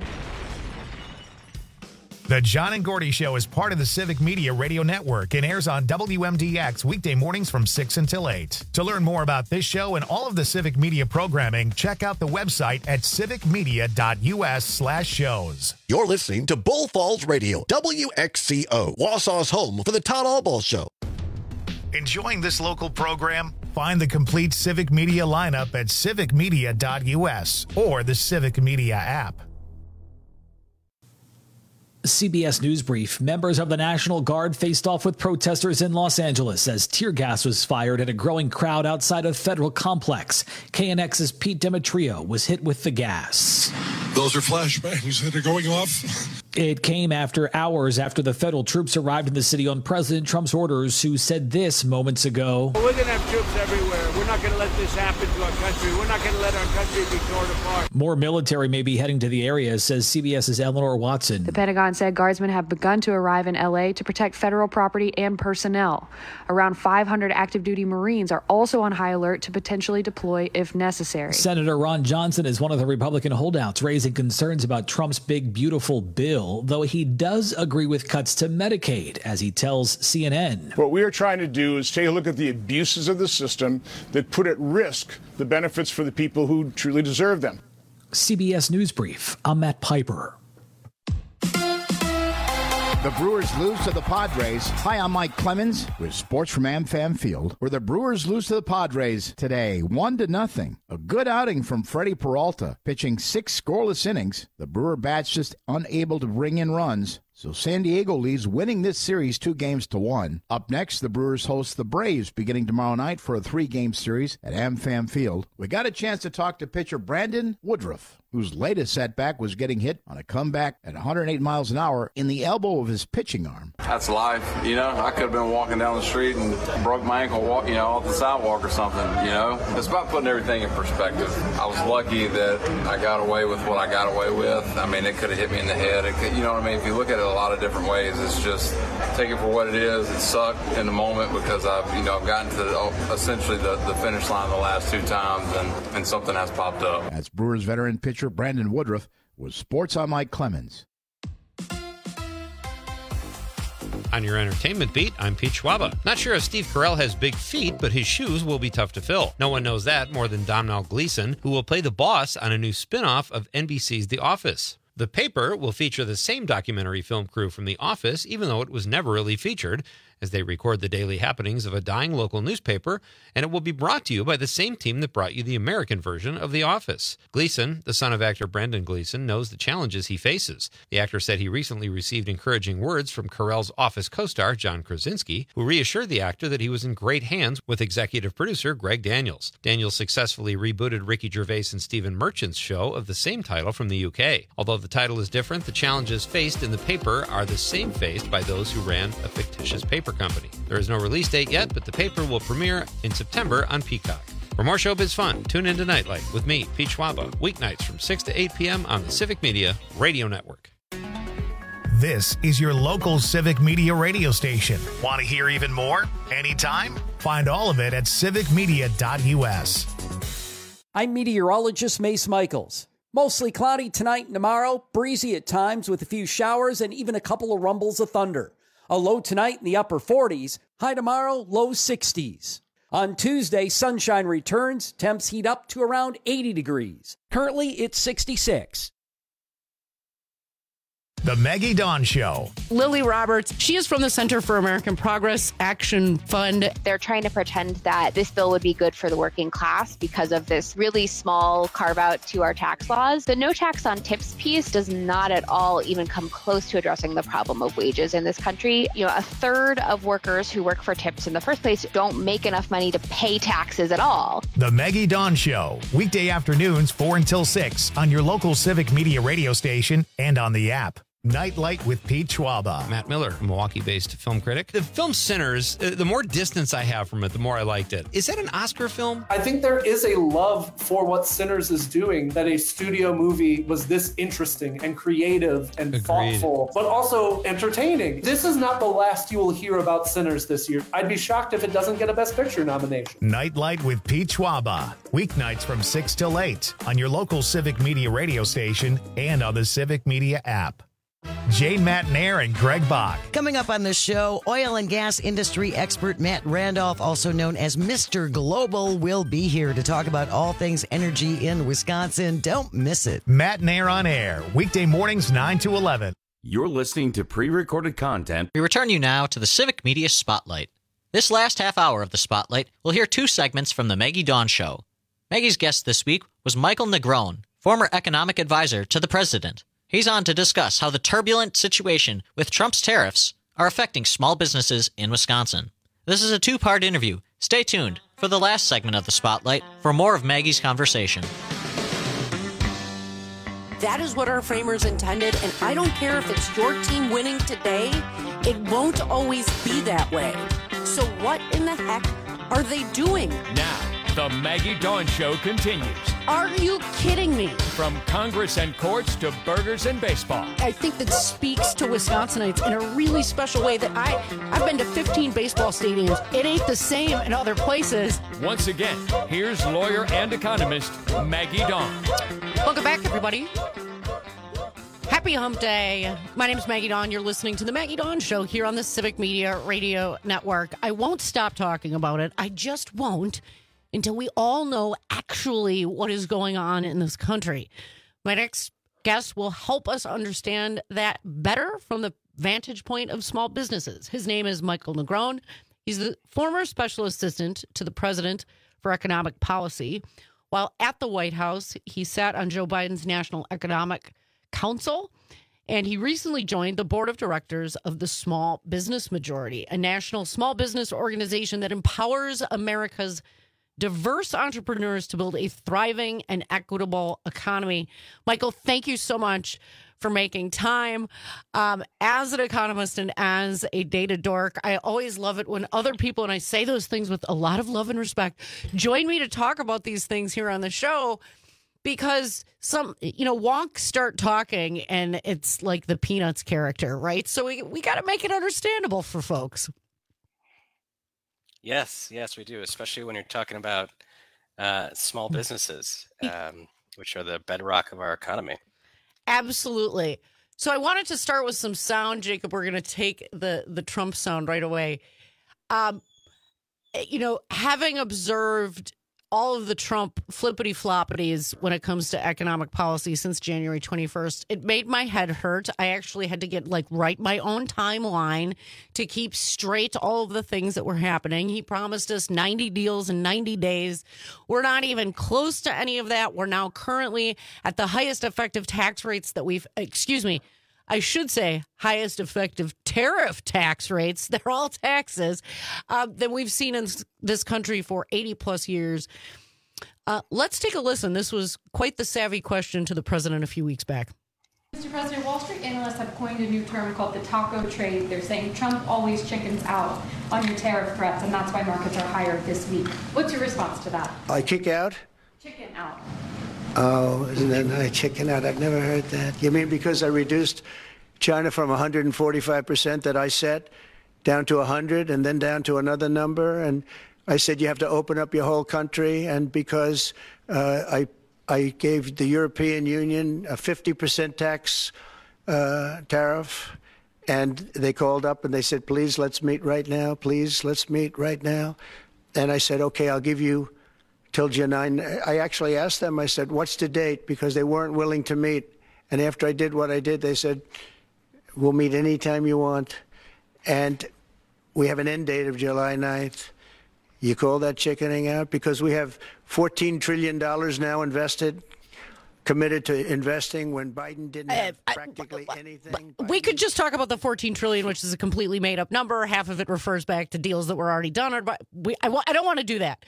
The John and Gordy Show is part of the Civic Media Radio Network and airs on WMDX weekday mornings from 6 until 8. To learn more about this show and all of the Civic Media programming, check out the website at civicmedia.us/shows. You're listening to Bull Falls Radio, WXCO, Wausau's home for the Todd Albaugh Show. Enjoying this local program? Find the complete Civic Media lineup at civicmedia.us or the Civic Media app. CBS News Brief. Members of the National Guard faced off with protesters in Los Angeles as tear gas was fired at a growing crowd outside a federal complex. KNX's Pete Demetrio was hit with the gas. Those are flashbangs that are going off. It came hours after the federal troops arrived in the city on President Trump's orders, who said this moments ago. We're going to have troops everywhere. We're not going to let this happen to our country. We're not going to let our country be torn apart. More military may be heading to the area, says CBS's Eleanor Watson. The Pentagon said guardsmen have begun to arrive in L.A. to protect federal property and personnel. Around 500 active duty Marines are also on high alert to potentially deploy if necessary. Senator Ron Johnson is one of the Republican holdouts raising concerns about Trump's big, beautiful bill, though he does agree with cuts to Medicaid, as he tells CNN. What we are trying to do is take a look at the abuses of the system that put at risk the benefits for the people who truly deserve them. CBS News Brief. I'm Matt Piper. The Brewers lose to the Padres. Hi, I'm Mike Clemens with sports from AmFam Field, where the Brewers lose to the Padres today, 1-0. A good outing from Freddie Peralta, pitching 6 scoreless innings. The Brewer bats just unable to bring in runs. So San Diego leads, winning this series 2-1. Up next, the Brewers host the Braves beginning tomorrow night for a 3-game series at AmFam Field. We got a chance to talk to pitcher Brandon Woodruff, whose latest setback was getting hit on a comeback at 108 miles an hour in the elbow of his pitching arm. That's life, you know. I could have been walking down the street and broke my ankle, off the sidewalk or something, you know. It's about putting everything in perspective. I was lucky that I got away with what I got away with. I mean, it could have hit me in the head. You know what I mean? If you look at it a lot of different ways, it's just take it for what it is. It sucked in the moment because I've gotten to essentially the finish line the last 2 times, and something has popped up. That's Brewers veteran pitcher Brandon Woodruff with Sports on Mike Clemens. On your entertainment beat, I'm Pete Schwaba. Not sure if Steve Carell has big feet, but his shoes will be tough to fill. No one knows that more than Domhnall Gleeson, who will play the boss on a new spin-off of NBC's The Office. The Paper will feature the same documentary film crew from The Office, even though it was never really featured, as they record the daily happenings of a dying local newspaper, and it will be brought to you by the same team that brought you the American version of The Office. Gleeson, the son of actor Brendan Gleeson, knows the challenges he faces. The actor said he recently received encouraging words from Carell's Office co-star John Krasinski, who reassured the actor that he was in great hands with executive producer Greg Daniels. Daniels successfully rebooted Ricky Gervais and Stephen Merchant's show of the same title from the UK. Although the title is different, the challenges faced in The Paper are the same faced by those who ran a fictitious paper company. There is no release date yet, but The Paper will premiere in September on Peacock. For more showbiz fun, tune in to Nightlight with me, Pete Schwaba, weeknights from 6 to 8 p.m. on the Civic Media Radio Network. This is your local Civic Media radio station. Want to hear even more? Anytime? Find all of it at civicmedia.us. I'm meteorologist Mace Michaels. Mostly cloudy tonight and tomorrow, breezy at times with a few showers and even a couple of rumbles of thunder. A low tonight in the upper 40s, high tomorrow, low 60s. On Tuesday, sunshine returns, temps heat up to around 80 degrees. Currently, it's 66. The Maggie Dawn Show. Lily Roberts, she is from the Center for American Progress Action Fund. They're trying to pretend that this bill would be good for the working class because of this really small carve out to our tax laws. The no tax on tips piece does not at all even come close to addressing the problem of wages in this country. You know, a third of workers who work for tips in the first place don't make enough money to pay taxes at all. The Maggie Dawn Show. Weekday afternoons 4 until 6 on your local Civic Media radio station and on the app. Nightlight with Pete Schwaba. Matt Miller, Milwaukee-based film critic. The film Sinners, the more distance I have from it, the more I liked it. Is that an Oscar film? I think there is a love for what Sinners is doing, that a studio movie was this interesting and creative and thoughtful, but also entertaining. This is not the last you will hear about Sinners this year. I'd be shocked if it doesn't get a Best Picture nomination. Nightlight with Pete Schwaba. Weeknights from 6 till 8 on your local Civic Media radio station and on the Civic Media app. Jane Matnair and Greg Bach. Coming up on the show, oil and gas industry expert Matt Randolph, also known as Mr. Global, will be here to talk about all things energy in Wisconsin. Don't miss it. Matnair on air, weekday mornings 9 to 11. You're listening to pre-recorded content. We return you now to the Civic Media Spotlight. This last half hour of the Spotlight, we'll hear two segments from the Maggie Dawn Show. Maggie's guest this week was Michael Negron, former economic advisor to the president. He's on to discuss how the turbulent situation with Trump's tariffs are affecting small businesses in Wisconsin. This is a two-part interview. Stay tuned for the last segment of the Spotlight for more of Maggie's conversation. That is what our framers intended, and I don't care if it's your team winning today, it won't always be that way. So what in the heck are they doing? Now, the Maggie Dawn Show continues. Are you kidding me? From Congress and courts to burgers and baseball. I think that speaks to Wisconsinites in a really special way that I've been to 15 baseball stadiums. It ain't the same in other places. Once again, here's lawyer and economist Maggie Dawn. Welcome back, everybody. Happy Hump Day. My name is Maggie Dawn. You're listening to the Maggie Dawn Show here on the Civic Media Radio Network. I won't stop talking about it. I just won't until we all know actually what is going on in this country. My next guest will help us understand that better from the vantage point of small businesses. His name is Michael Negron. He's the former special assistant to the president for economic policy. While at the White House, he sat on Joe Biden's National Economic Council, and he recently joined the board of directors of the Small Business Majority, a national small business organization that empowers America's diverse entrepreneurs to build a thriving and equitable economy. Michael, thank you so much for making time. As an economist and as a data dork, I always love it when other people, and I say those things with a lot of love and respect, join me to talk about these things here on the show, because some, wonks start talking and it's like the Peanuts character, right? So we got to make it understandable for folks. Yes, we do, especially when you're talking about small businesses, which are the bedrock of our economy. Absolutely. So I wanted to start with some sound, Jacob. We're going to take the Trump sound right away. Having observed all of the Trump flippity-floppities when it comes to economic policy since January 21st, it made my head hurt. I actually had to write my own timeline to keep straight all of the things that were happening. He promised us 90 deals in 90 days. We're not even close to any of that. We're now currently at the highest effective tax rates that I should say highest effective tariff tax rates. They're all taxes that we've seen in this country for 80 plus years. Let's take a listen. This was quite the savvy question to the president a few weeks back. Mr. President, Wall Street analysts have coined a new term called the taco trade. They're saying Trump always chickens out on your tariff threats, and that's why markets are higher this week. What's your response to that? I kick out? Chicken out. Oh, isn't that nice? Chicken out. I've never heard that. You mean because I reduced China from 145% that I set down to 100 and then down to another number? And I said you have to open up your whole country. And because I gave the European Union a 50% tax tariff, and they called up and they said, please, let's meet right now. Please, let's meet right now. And I said, okay, I'll give you till July 9. I actually asked them, I said, what's the date? Because they weren't willing to meet. And after I did what I did, they said, We'll meet anytime you want. And we have an end date of July 9th. You call that chickening out? Because we have $14 trillion now invested, committed to investing when Biden didn't have practically anything. We could just talk about the 14 trillion, which is a completely made up number. Half of it refers back to deals that were already done. I don't want to do that.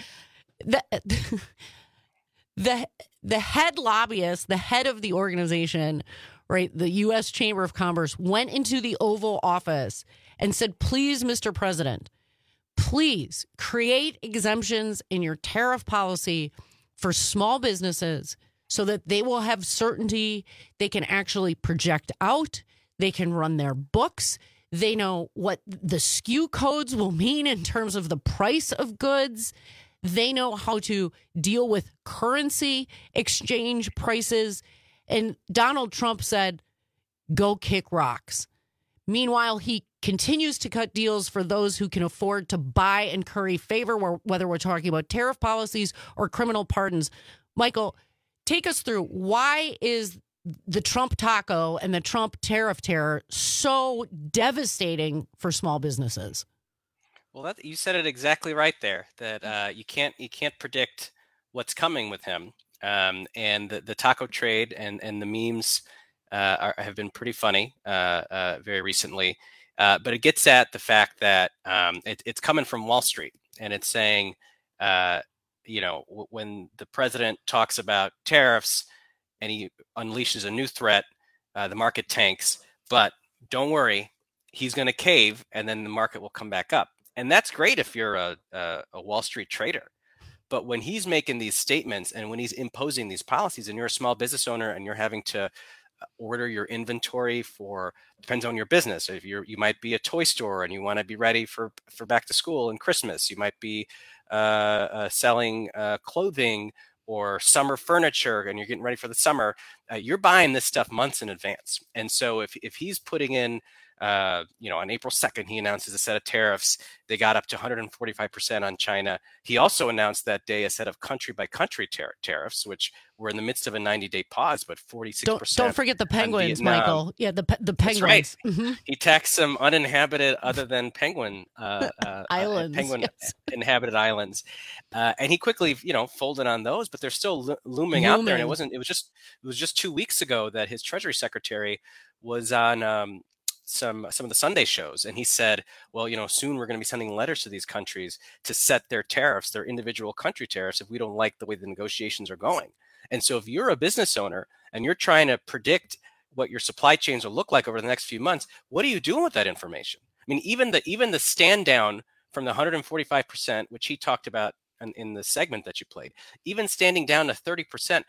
The head lobbyist, the head of the organization, right, the U.S. Chamber of Commerce, went into the Oval Office and said, please, Mr. President, please create exemptions in your tariff policy for small businesses so that they will have certainty. They can actually project out. They can run their books. They know what the SKU codes will mean in terms of the price of goods. They know how to deal with currency exchange prices. And Donald Trump said, go kick rocks. Meanwhile, he continues to cut deals for those who can afford to buy and curry favor, whether we're talking about tariff policies or criminal pardons. Michael, take us through, why is the Trump taco and the Trump tariff terror so devastating for small businesses? Well, you said it exactly right there, that you can't predict what's coming with him. And the taco trade and the memes have been pretty funny very recently. But it gets at the fact that it's coming from Wall Street, and it's saying, when the president talks about tariffs and he unleashes a new threat, the market tanks. But don't worry, he's going to cave, and then the market will come back up. And that's great if you're a Wall Street trader. But when he's making these statements and when he's imposing these policies, and you're a small business owner and you're having to order your inventory depends on your business. If you might be a toy store and you want to be ready for back to school and Christmas. You might be selling clothing or summer furniture and you're getting ready for the summer. You're buying this stuff months in advance. And so if he's putting in, on April 2nd, he announces a set of tariffs. They got up to 145% on China. He also announced that day a set of country-by-country tariffs, which were in the midst of a 90-day pause, but 46%. Don't forget the penguins, Michael. Yeah, the penguins. That's right. Mm-hmm. He taxed some uninhabited, other than penguin islands, inhabited islands, and he quickly, folded on those. But they're still looming out there. And it was just 2 weeks ago that his Treasury Secretary was on some of the Sunday shows, and he said, well, soon we're going to be sending letters to these countries to set their tariffs, their individual country tariffs, if we don't like the way the negotiations are going. And so if you're a business owner and you're trying to predict what your supply chains will look like over the next few months, what are you doing with that information? I mean, even the stand down from the 145%, which he talked about in the segment that you played, even standing down to 30%,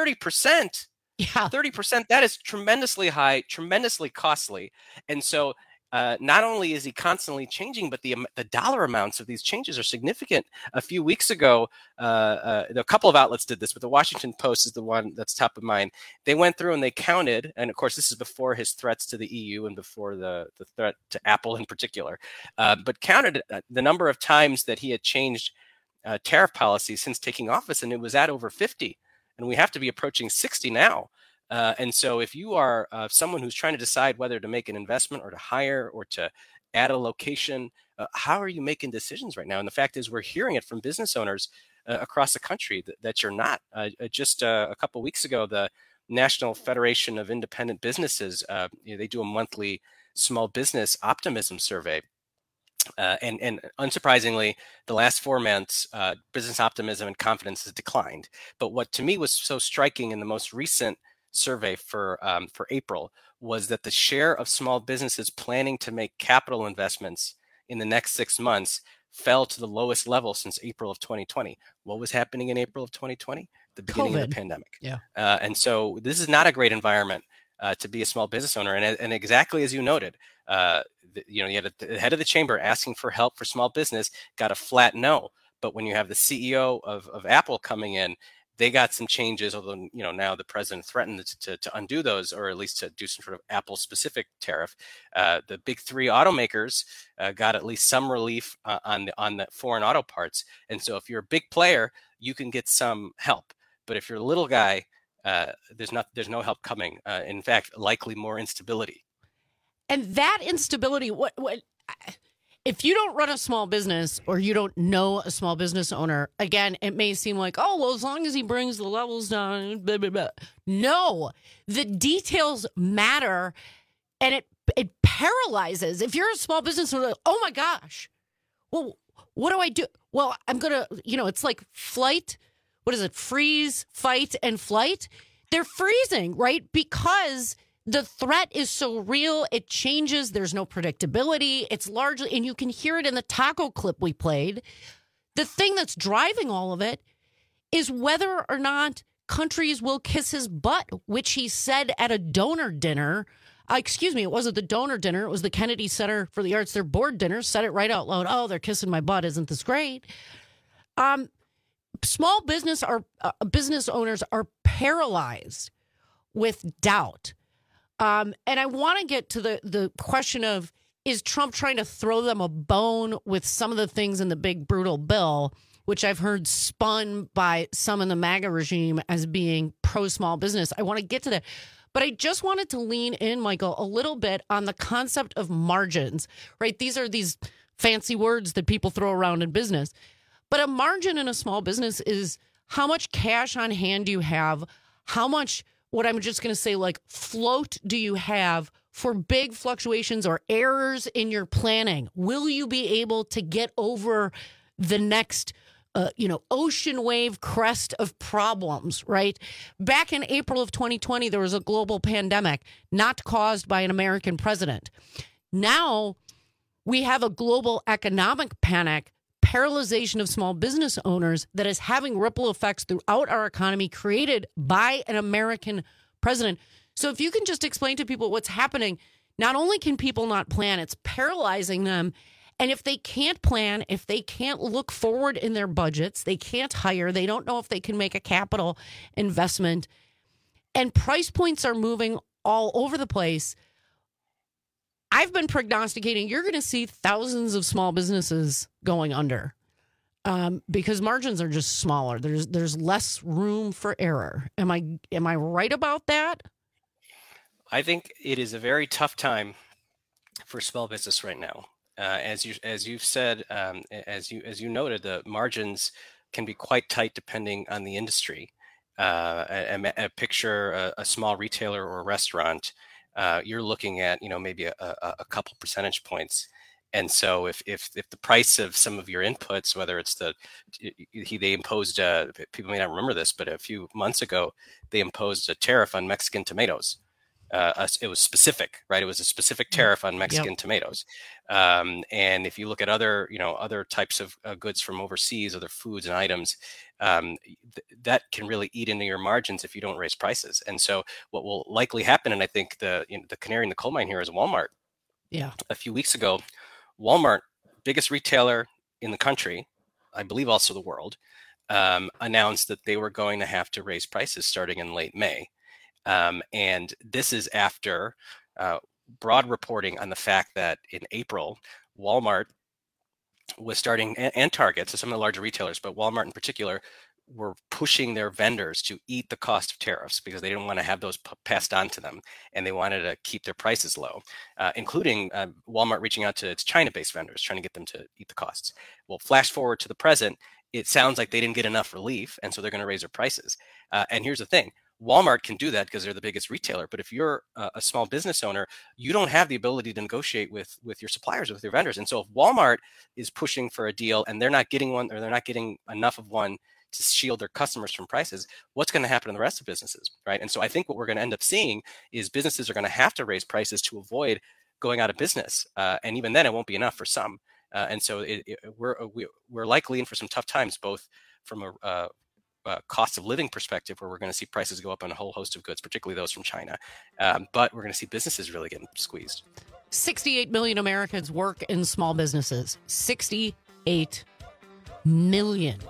yeah, 30%, that is tremendously high, tremendously costly. And so not only is he constantly changing, but the dollar amounts of these changes are significant. A few weeks ago, a couple of outlets did this, but the Washington Post is the one that's top of mind. They went through and they counted, and of course, this is before his threats to the EU and before the threat to Apple in particular, but counted the number of times that he had changed tariff policy since taking office, and it was at over 50. And we have to be approaching 60 now. And so if you are someone who's trying to decide whether to make an investment or to hire or to add a location, how are you making decisions right now? And the fact is, we're hearing it from business owners across the country that you're not. Just a couple of weeks ago, the National Federation of Independent Businesses, they do a monthly small business optimism survey. And unsurprisingly, the last 4 months, business optimism and confidence has declined. But what to me was so striking in the most recent survey for April was that the share of small businesses planning to make capital investments in the next 6 months fell to the lowest level since April of 2020. What was happening in April of 2020? The beginning of the pandemic. Yeah. And so this is not a great environment to be a small business owner. And exactly as you noted, you had the head of the chamber asking for help for small business, got a flat no. But when you have the CEO of Apple coming in, they got some changes, although now the president threatened to undo those, or at least to do some sort of Apple-specific tariff. The big 3 automakers got at least some relief on the foreign auto parts. And so if you're a big player, you can get some help. But if you're a little guy, there's no help coming. In fact, likely more instability. And that instability, if you don't run a small business or you don't know a small business owner, again, it may seem like, oh, well, as long as he brings the levels down, blah, blah, blah. No, the details matter, and it paralyzes. If you're a small business owner, oh my gosh, well, what do I do? Well, I'm going to, it's like flight. What is it? Freeze, fight, and flight. They're freezing, right? Because the threat is so real. It changes. There's no predictability. It's largely, and you can hear it in the taco clip we played. The thing that's driving all of it is whether or not countries will kiss his butt, which he said at a donor dinner. It wasn't the donor dinner. It was the Kennedy Center for the Arts, their board dinner. Said it right out loud. Oh, they're kissing my butt. Isn't this great? Small business owners are paralyzed with doubt. And I want to get to the question of, is Trump trying to throw them a bone with some of the things in the big brutal bill, which I've heard spun by some in the MAGA regime as being pro-small business? I want to get to that. But I just wanted to lean in, Michael, a little bit on the concept of margins, right? These are these fancy words that people throw around in business. But a margin in a small business is how much cash on hand do you have, how much, what I'm just going to say, like float do you have for big fluctuations or errors in your planning? Will you be able to get over the next ocean wave crest of problems, right? Back in April of 2020, there was a global pandemic not caused by an American president. Now we have a global economic panic, paralyzation of small business owners that is having ripple effects throughout our economy created by an American president. So if you can just explain to people what's happening, not only can people not plan, it's paralyzing them. And if they can't plan, if they can't look forward in their budgets, they can't hire, they don't know if they can make a capital investment, and price points are moving all over the place. I've been prognosticating you're going to see thousands of small businesses going under because margins are just smaller. There's less room for error. Am I right about that? I think it is a very tough time for small business right now. As you've said, as you noted, the margins can be quite tight depending on the industry. A picture a small retailer or a restaurant. You're looking at maybe a couple percentage points, and so if the price of some of your inputs, whether it's they imposed people may not remember this, but a few months ago they imposed a tariff on Mexican tomatoes. It was specific, right? It was a specific tariff on Mexican tomatoes. And if you look at other types of goods from overseas, other foods and items, that can really eat into your margins if you don't raise prices. And so what will likely happen, and I think the canary in the coal mine here is Walmart. Yeah. A few weeks ago, Walmart, biggest retailer in the country, I believe also the world, announced that they were going to have to raise prices starting in late May. And this is after broad reporting on the fact that in April, Walmart was starting, and Target, so some of the larger retailers, but Walmart in particular, were pushing their vendors to eat the cost of tariffs because they didn't want to have those passed on to them, and they wanted to keep their prices low, including Walmart reaching out to its China-based vendors, trying to get them to eat the costs. Well, flash forward to the present, it sounds like they didn't get enough relief, and so they're going to raise their prices. And here's the thing. Walmart can do that because they're the biggest retailer. But if you're a small business owner, you don't have the ability to negotiate with your suppliers, with your vendors. And so if Walmart is pushing for a deal and they're not getting one, or they're not getting enough of one to shield their customers from prices, what's going to happen in the rest of businesses, right? And so I think what we're going to end up seeing is businesses are going to have to raise prices to avoid going out of business. And even then, it won't be enough for some. And so we're likely in for some tough times, both from a cost of living perspective, where we're going to see prices go up on a whole host of goods, particularly those from China. But we're going to see businesses really getting squeezed. 68 million Americans work in small businesses. 68 million.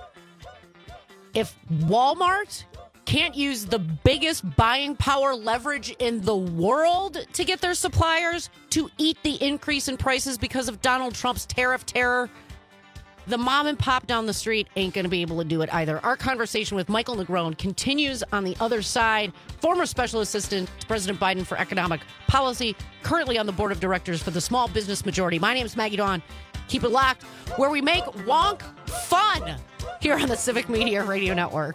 If Walmart can't use the biggest buying power leverage in the world to get their suppliers to eat the increase in prices because of Donald Trump's tariff terror, the mom and pop down the street ain't going to be able to do it either. Our conversation with Michael Negron continues on the other side. Former special assistant to President Biden for economic policy, currently on the board of directors for the Small Business Majority. My name is Maggie Dawn. Keep it locked, where we make wonk fun here on the Civic Media Radio Network.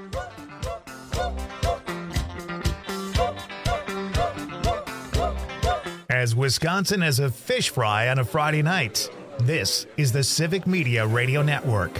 As Wisconsin is a fish fry on a Friday night, this is the Civic Media Radio Network.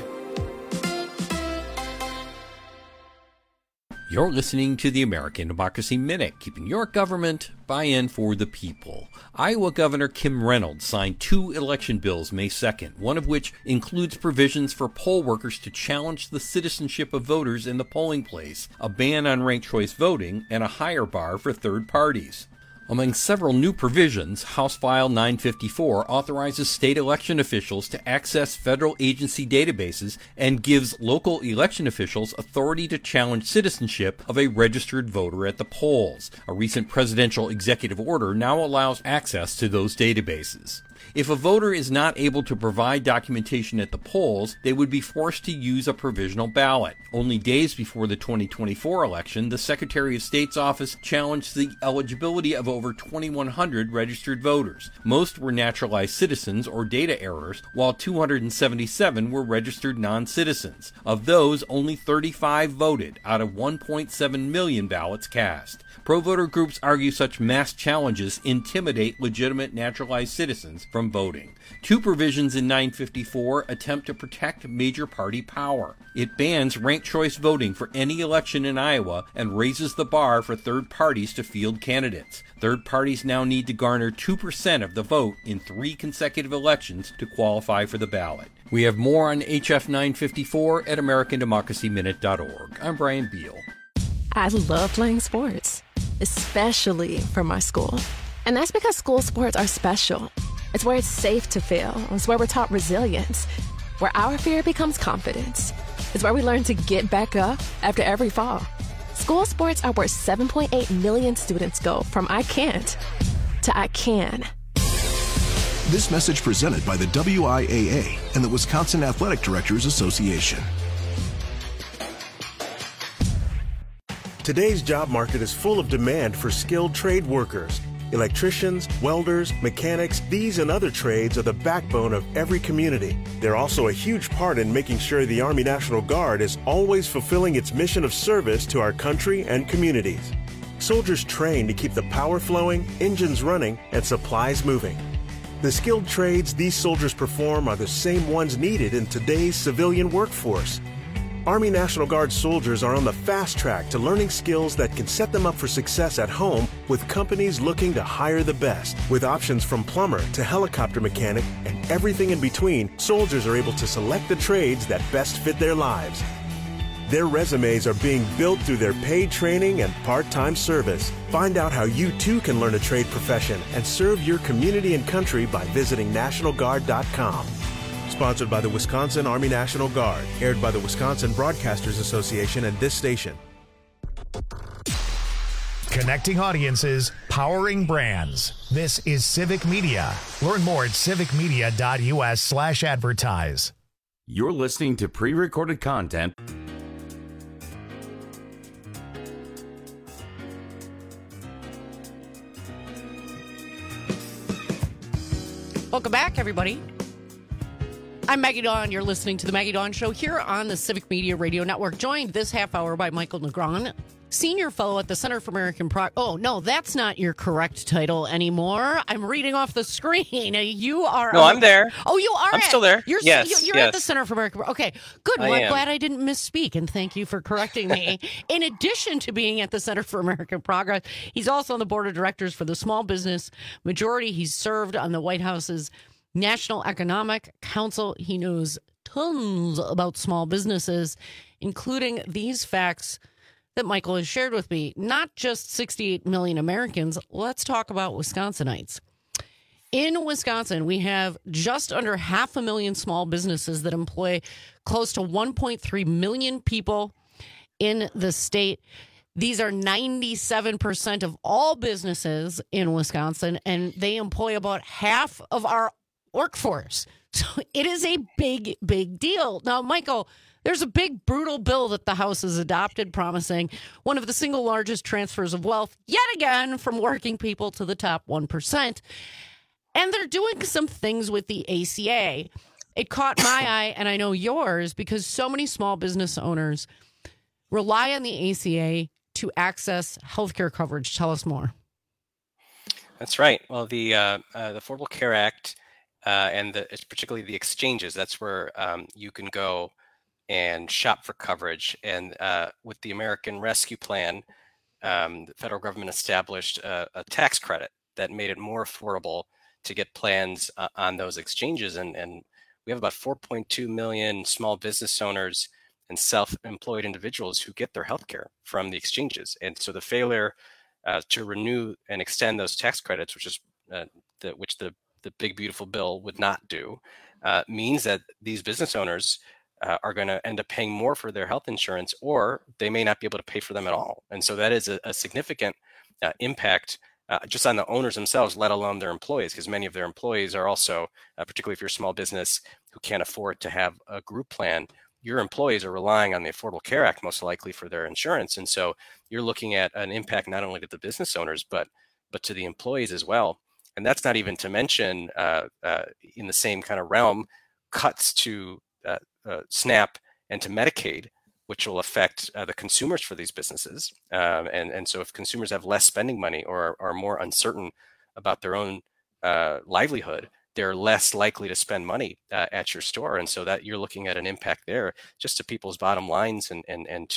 You're listening to the American Democracy Minute, keeping your government buy-in for the people. Iowa Governor Kim Reynolds signed 2 election bills May 2nd, one of which includes provisions for poll workers to challenge the citizenship of voters in the polling place, a ban on ranked choice voting, and a higher bar for third parties. Among several new provisions, House File 954 authorizes state election officials to access federal agency databases and gives local election officials authority to challenge citizenship of a registered voter at the polls. A recent presidential executive order now allows access to those databases. If a voter is not able to provide documentation at the polls, they would be forced to use a provisional ballot. Only days before the 2024 election, the Secretary of State's office challenged the eligibility of over 2,100 registered voters. Most were naturalized citizens or data errors, while 277 were registered non-citizens. Of those, only 35 voted out of 1.7 million ballots cast. Pro-voter groups argue such mass challenges intimidate legitimate naturalized citizens from voting. 2 provisions in 954 attempt to protect major party power. It bans ranked choice voting for any election in Iowa and raises the bar for third parties to field candidates. Third parties now need to garner 2% of the vote in 3 consecutive elections to qualify for the ballot. We have more on HF 954 at AmericanDemocracyMinute.org. I'm Brian Beal. I love playing sports, especially for my school. And that's because school sports are special. It's where it's safe to fail. It's where we're taught resilience, where our fear becomes confidence. It's where we learn to get back up after every fall. School sports are where 7.8 million students go from I can't to I can. This message presented by the WIAA and the Wisconsin Athletic Directors Association. Today's job market is full of demand for skilled trade workers. Electricians, welders, mechanics, these and other trades are the backbone of every community. They're also a huge part in making sure the Army National Guard is always fulfilling its mission of service to our country and communities. Soldiers train to keep the power flowing, engines running, and supplies moving. The skilled trades these soldiers perform are the same ones needed in today's civilian workforce. Army National Guard soldiers are on the fast track to learning skills that can set them up for success at home with companies looking to hire the best. With options from plumber to helicopter mechanic and everything in between, soldiers are able to select the trades that best fit their lives. Their resumes are being built through their paid training and part-time service. Find out how you too can learn a trade profession and serve your community and country by visiting NationalGuard.com. Sponsored by the Wisconsin Army National Guard. Aired by the Wisconsin Broadcasters Association and this station. Connecting audiences, powering brands. This is Civic Media. Learn more at civicmedia.us/advertise. You're listening to pre-recorded content. Welcome back, everybody. I'm Maggie Dawn. You're listening to the Maggie Dawn Show here on the Civic Media Radio Network. Joined this half hour by Michael Negron, Senior Fellow at the Center for American Progress. Oh, no, that's not your correct title anymore. I'm reading off the screen. You are... No, I'm there. Oh, you are? I'm still there. You're at the Center for American Progress. Okay, good. Well, I'm glad I didn't misspeak, and thank you for correcting me. In addition to being at the Center for American Progress, he's also on the board of directors for the Small Business Majority. He's served on the White House's National Economic Council. He knows tons about small businesses, including these facts that Michael has shared with me. Not just 68 million Americans. Let's talk about Wisconsinites. In Wisconsin, we have just under 500,000 small businesses that employ close to 1.3 million people in the state. These are 97% of all businesses in Wisconsin, and they employ about half of our workforce. So it is a big, big deal. Now, Michael, there's a big, brutal bill that the House has adopted promising one of the single largest transfers of wealth, yet again, from working people to the top 1%. And they're doing some things with the ACA. It caught my eye, and I know yours, because so many small business owners rely on the ACA to access healthcare coverage. Tell us more. That's right. Well, the Affordable Care Act and it's particularly the exchanges, that's where you can go and shop for coverage. And with the American Rescue Plan, the federal government established a tax credit that made it more affordable to get plans on those exchanges. And we have about 4.2 million small business owners and self-employed individuals who get their health care from the exchanges. And so the failure to renew and extend those tax credits, which is which the big, beautiful bill would not do, means that these business owners are going to end up paying more for their health insurance, or they may not be able to pay for them at all. And so that is a significant impact just on the owners themselves, let alone their employees, because many of their employees are also, particularly if you're a small business who can't afford to have a group plan, your employees are relying on the Affordable Care Act most likely for their insurance. And so you're looking at an impact not only to the business owners, but to the employees as well. And that's not even to mention in the same kind of realm, cuts to SNAP and to Medicaid, which will affect the consumers for these businesses. And so if consumers have less spending money or are more uncertain about their own livelihood, they're less likely to spend money at your store. And so that you're looking at an impact there just to people's bottom lines and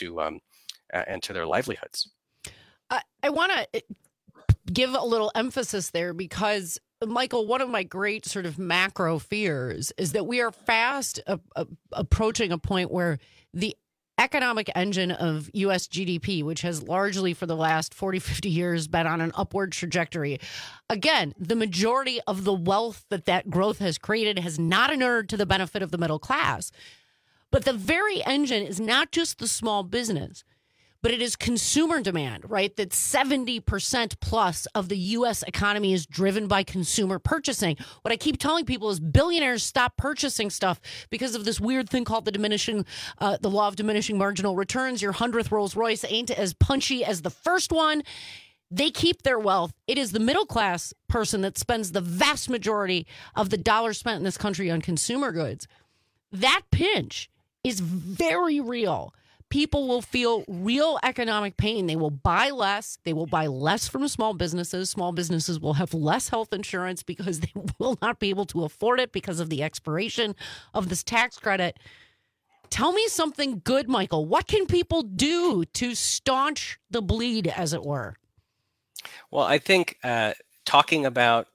to their livelihoods. I want to give a little emphasis there because, Michael, one of my great sort of macro fears is that we are fast approaching a point where the economic engine of U.S. GDP, which has largely for the last 40, 50 years been on an upward trajectory. Again, the majority of the wealth that growth has created has not inured to the benefit of the middle class. But the very engine is not just the small business, but it is consumer demand, right? That 70% plus of the U.S. economy is driven by consumer purchasing. What I keep telling people is billionaires stop purchasing stuff because of this weird thing called the law of diminishing marginal returns. Your 100th Rolls Royce ain't as punchy as the first one. They keep their wealth. It is the middle class person that spends the vast majority of the dollars spent in this country on consumer goods. That pinch is very real. People will feel real economic pain. They will buy less. They will buy less from small businesses. Small businesses will have less health insurance because they will not be able to afford it because of the expiration of this tax credit. Tell me something good, Michael. What can people do to staunch the bleed, as it were? Well, I think talking about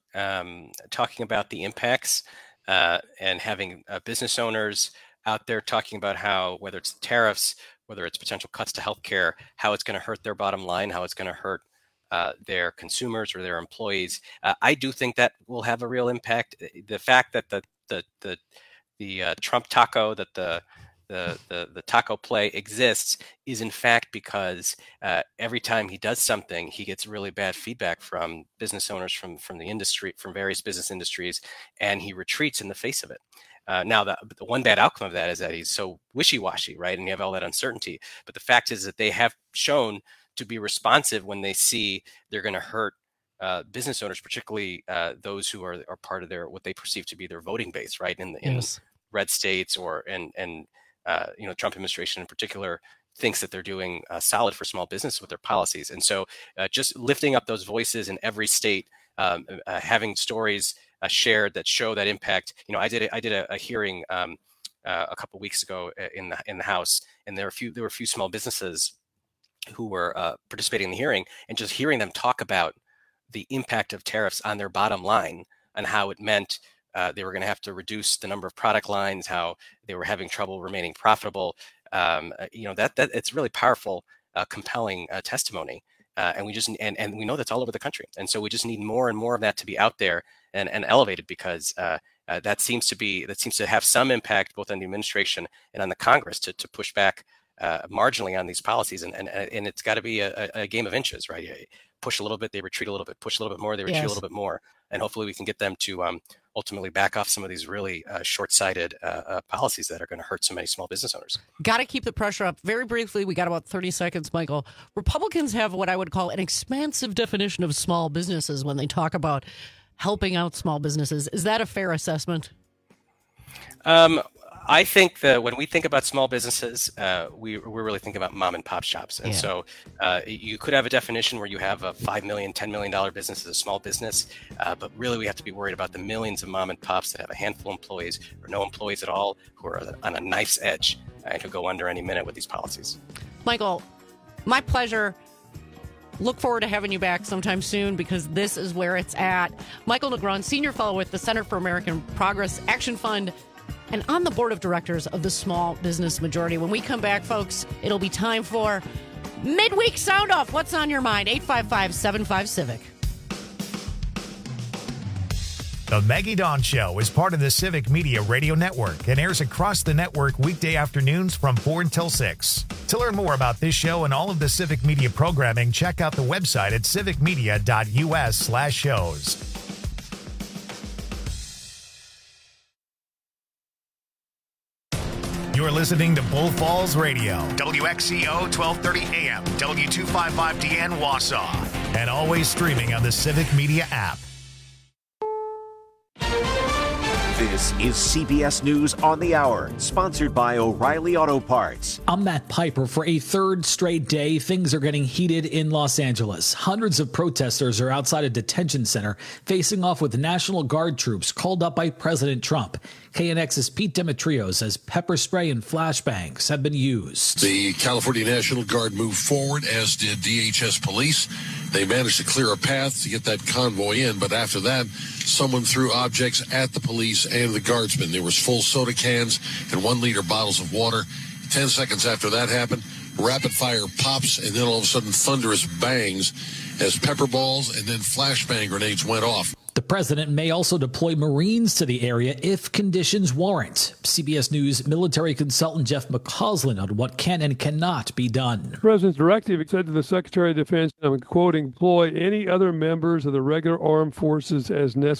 the impacts and having business owners out there talking about how, whether it's tariffs, whether it's potential cuts to healthcare, how it's going to hurt their bottom line, how it's going to hurt their consumers or their employees. I do think that will have a real impact. The fact that the Trump taco, that the taco play exists, is in fact because every time he does something, he gets really bad feedback from business owners from the industry, from various business industries, and he retreats in the face of it. Now, the one bad outcome of that is that he's so wishy-washy, right? And you have all that uncertainty. But the fact is that they have shown to be responsive when they see they're going to hurt business owners, particularly those who are part of their what they perceive to be their voting base, right? In the red states and Trump administration in particular thinks that they're doing solid for small business with their policies. And so just lifting up those voices in every state, having stories shared that show that impact. I did a hearing a couple of weeks ago in the House, and there were a few small businesses who were participating in the hearing, and just hearing them talk about the impact of tariffs on their bottom line and how it meant they were going to have to reduce the number of product lines, how they were having trouble remaining profitable. That it's really powerful, compelling testimony. And we just and we know that's all over the country, and so we just need more and more of that to be out there and elevated, because that seems to have some impact both on the administration and on the Congress to push back marginally on these policies, and it's got to be a game of inches, right? Push a little bit, they retreat a little bit; push a little bit more, they retreat a little bit more. and hopefully we can get them to ultimately back off some of these really short-sighted policies that are going to hurt so many small business owners. Got to keep the pressure up. Very briefly, we got about 30 seconds, Michael. Republicans have what I would call an expansive definition of small businesses when they talk about helping out small businesses. Is that a fair assessment? I think that when we think about small businesses, we're really thinking about mom and pop shops. And so you could have a definition where you have a $5 million, $10 million business as a small business. But really, we have to be worried about the millions of mom and pops that have a handful of employees or no employees at all, who are on a knife's edge and who go under any minute with these policies. Michael, my pleasure. Look forward to having you back sometime soon, because this is where it's at. Michael Negron, Senior Fellow with the Center for American Progress Action Fund, and on the board of directors of the Small Business Majority. When we come back, folks, it'll be time for Midweek Sound Off. What's on your mind? 855-75-CIVIC. The Maggie Dawn Show is part of the Civic Media Radio Network and airs across the network weekday afternoons from 4 until 6. To learn more about this show and all of the Civic Media programming, check out the website at civicmedia.us/shows. You're listening to Bull Falls Radio, WXCO 1230 AM, W255DN Wausau, and always streaming on the Civic Media app. This is CBS News on the Hour, sponsored by O'Reilly Auto Parts. I'm Matt Piper. For a third straight day, things are getting heated in Los Angeles. Hundreds of protesters are outside a detention center facing off with National Guard troops called up by President Trump. KNX's Pete Demetriou says pepper spray and flashbangs have been used. The California National Guard moved forward, as did DHS police. They managed to clear a path to get that convoy in, but after that, someone threw objects at the police and the guardsmen. There was full soda cans and 1-liter bottles of water. 10 seconds after that happened, rapid fire pops, and then all of a sudden thunderous bangs as pepper balls and then flashbang grenades went off. The president may also deploy Marines to the area if conditions warrant. CBS News military consultant Jeff McCausland on what can and cannot be done. The president's directive said to the Secretary of Defense, I'm quoting, employ any other members of the regular armed forces as necessary.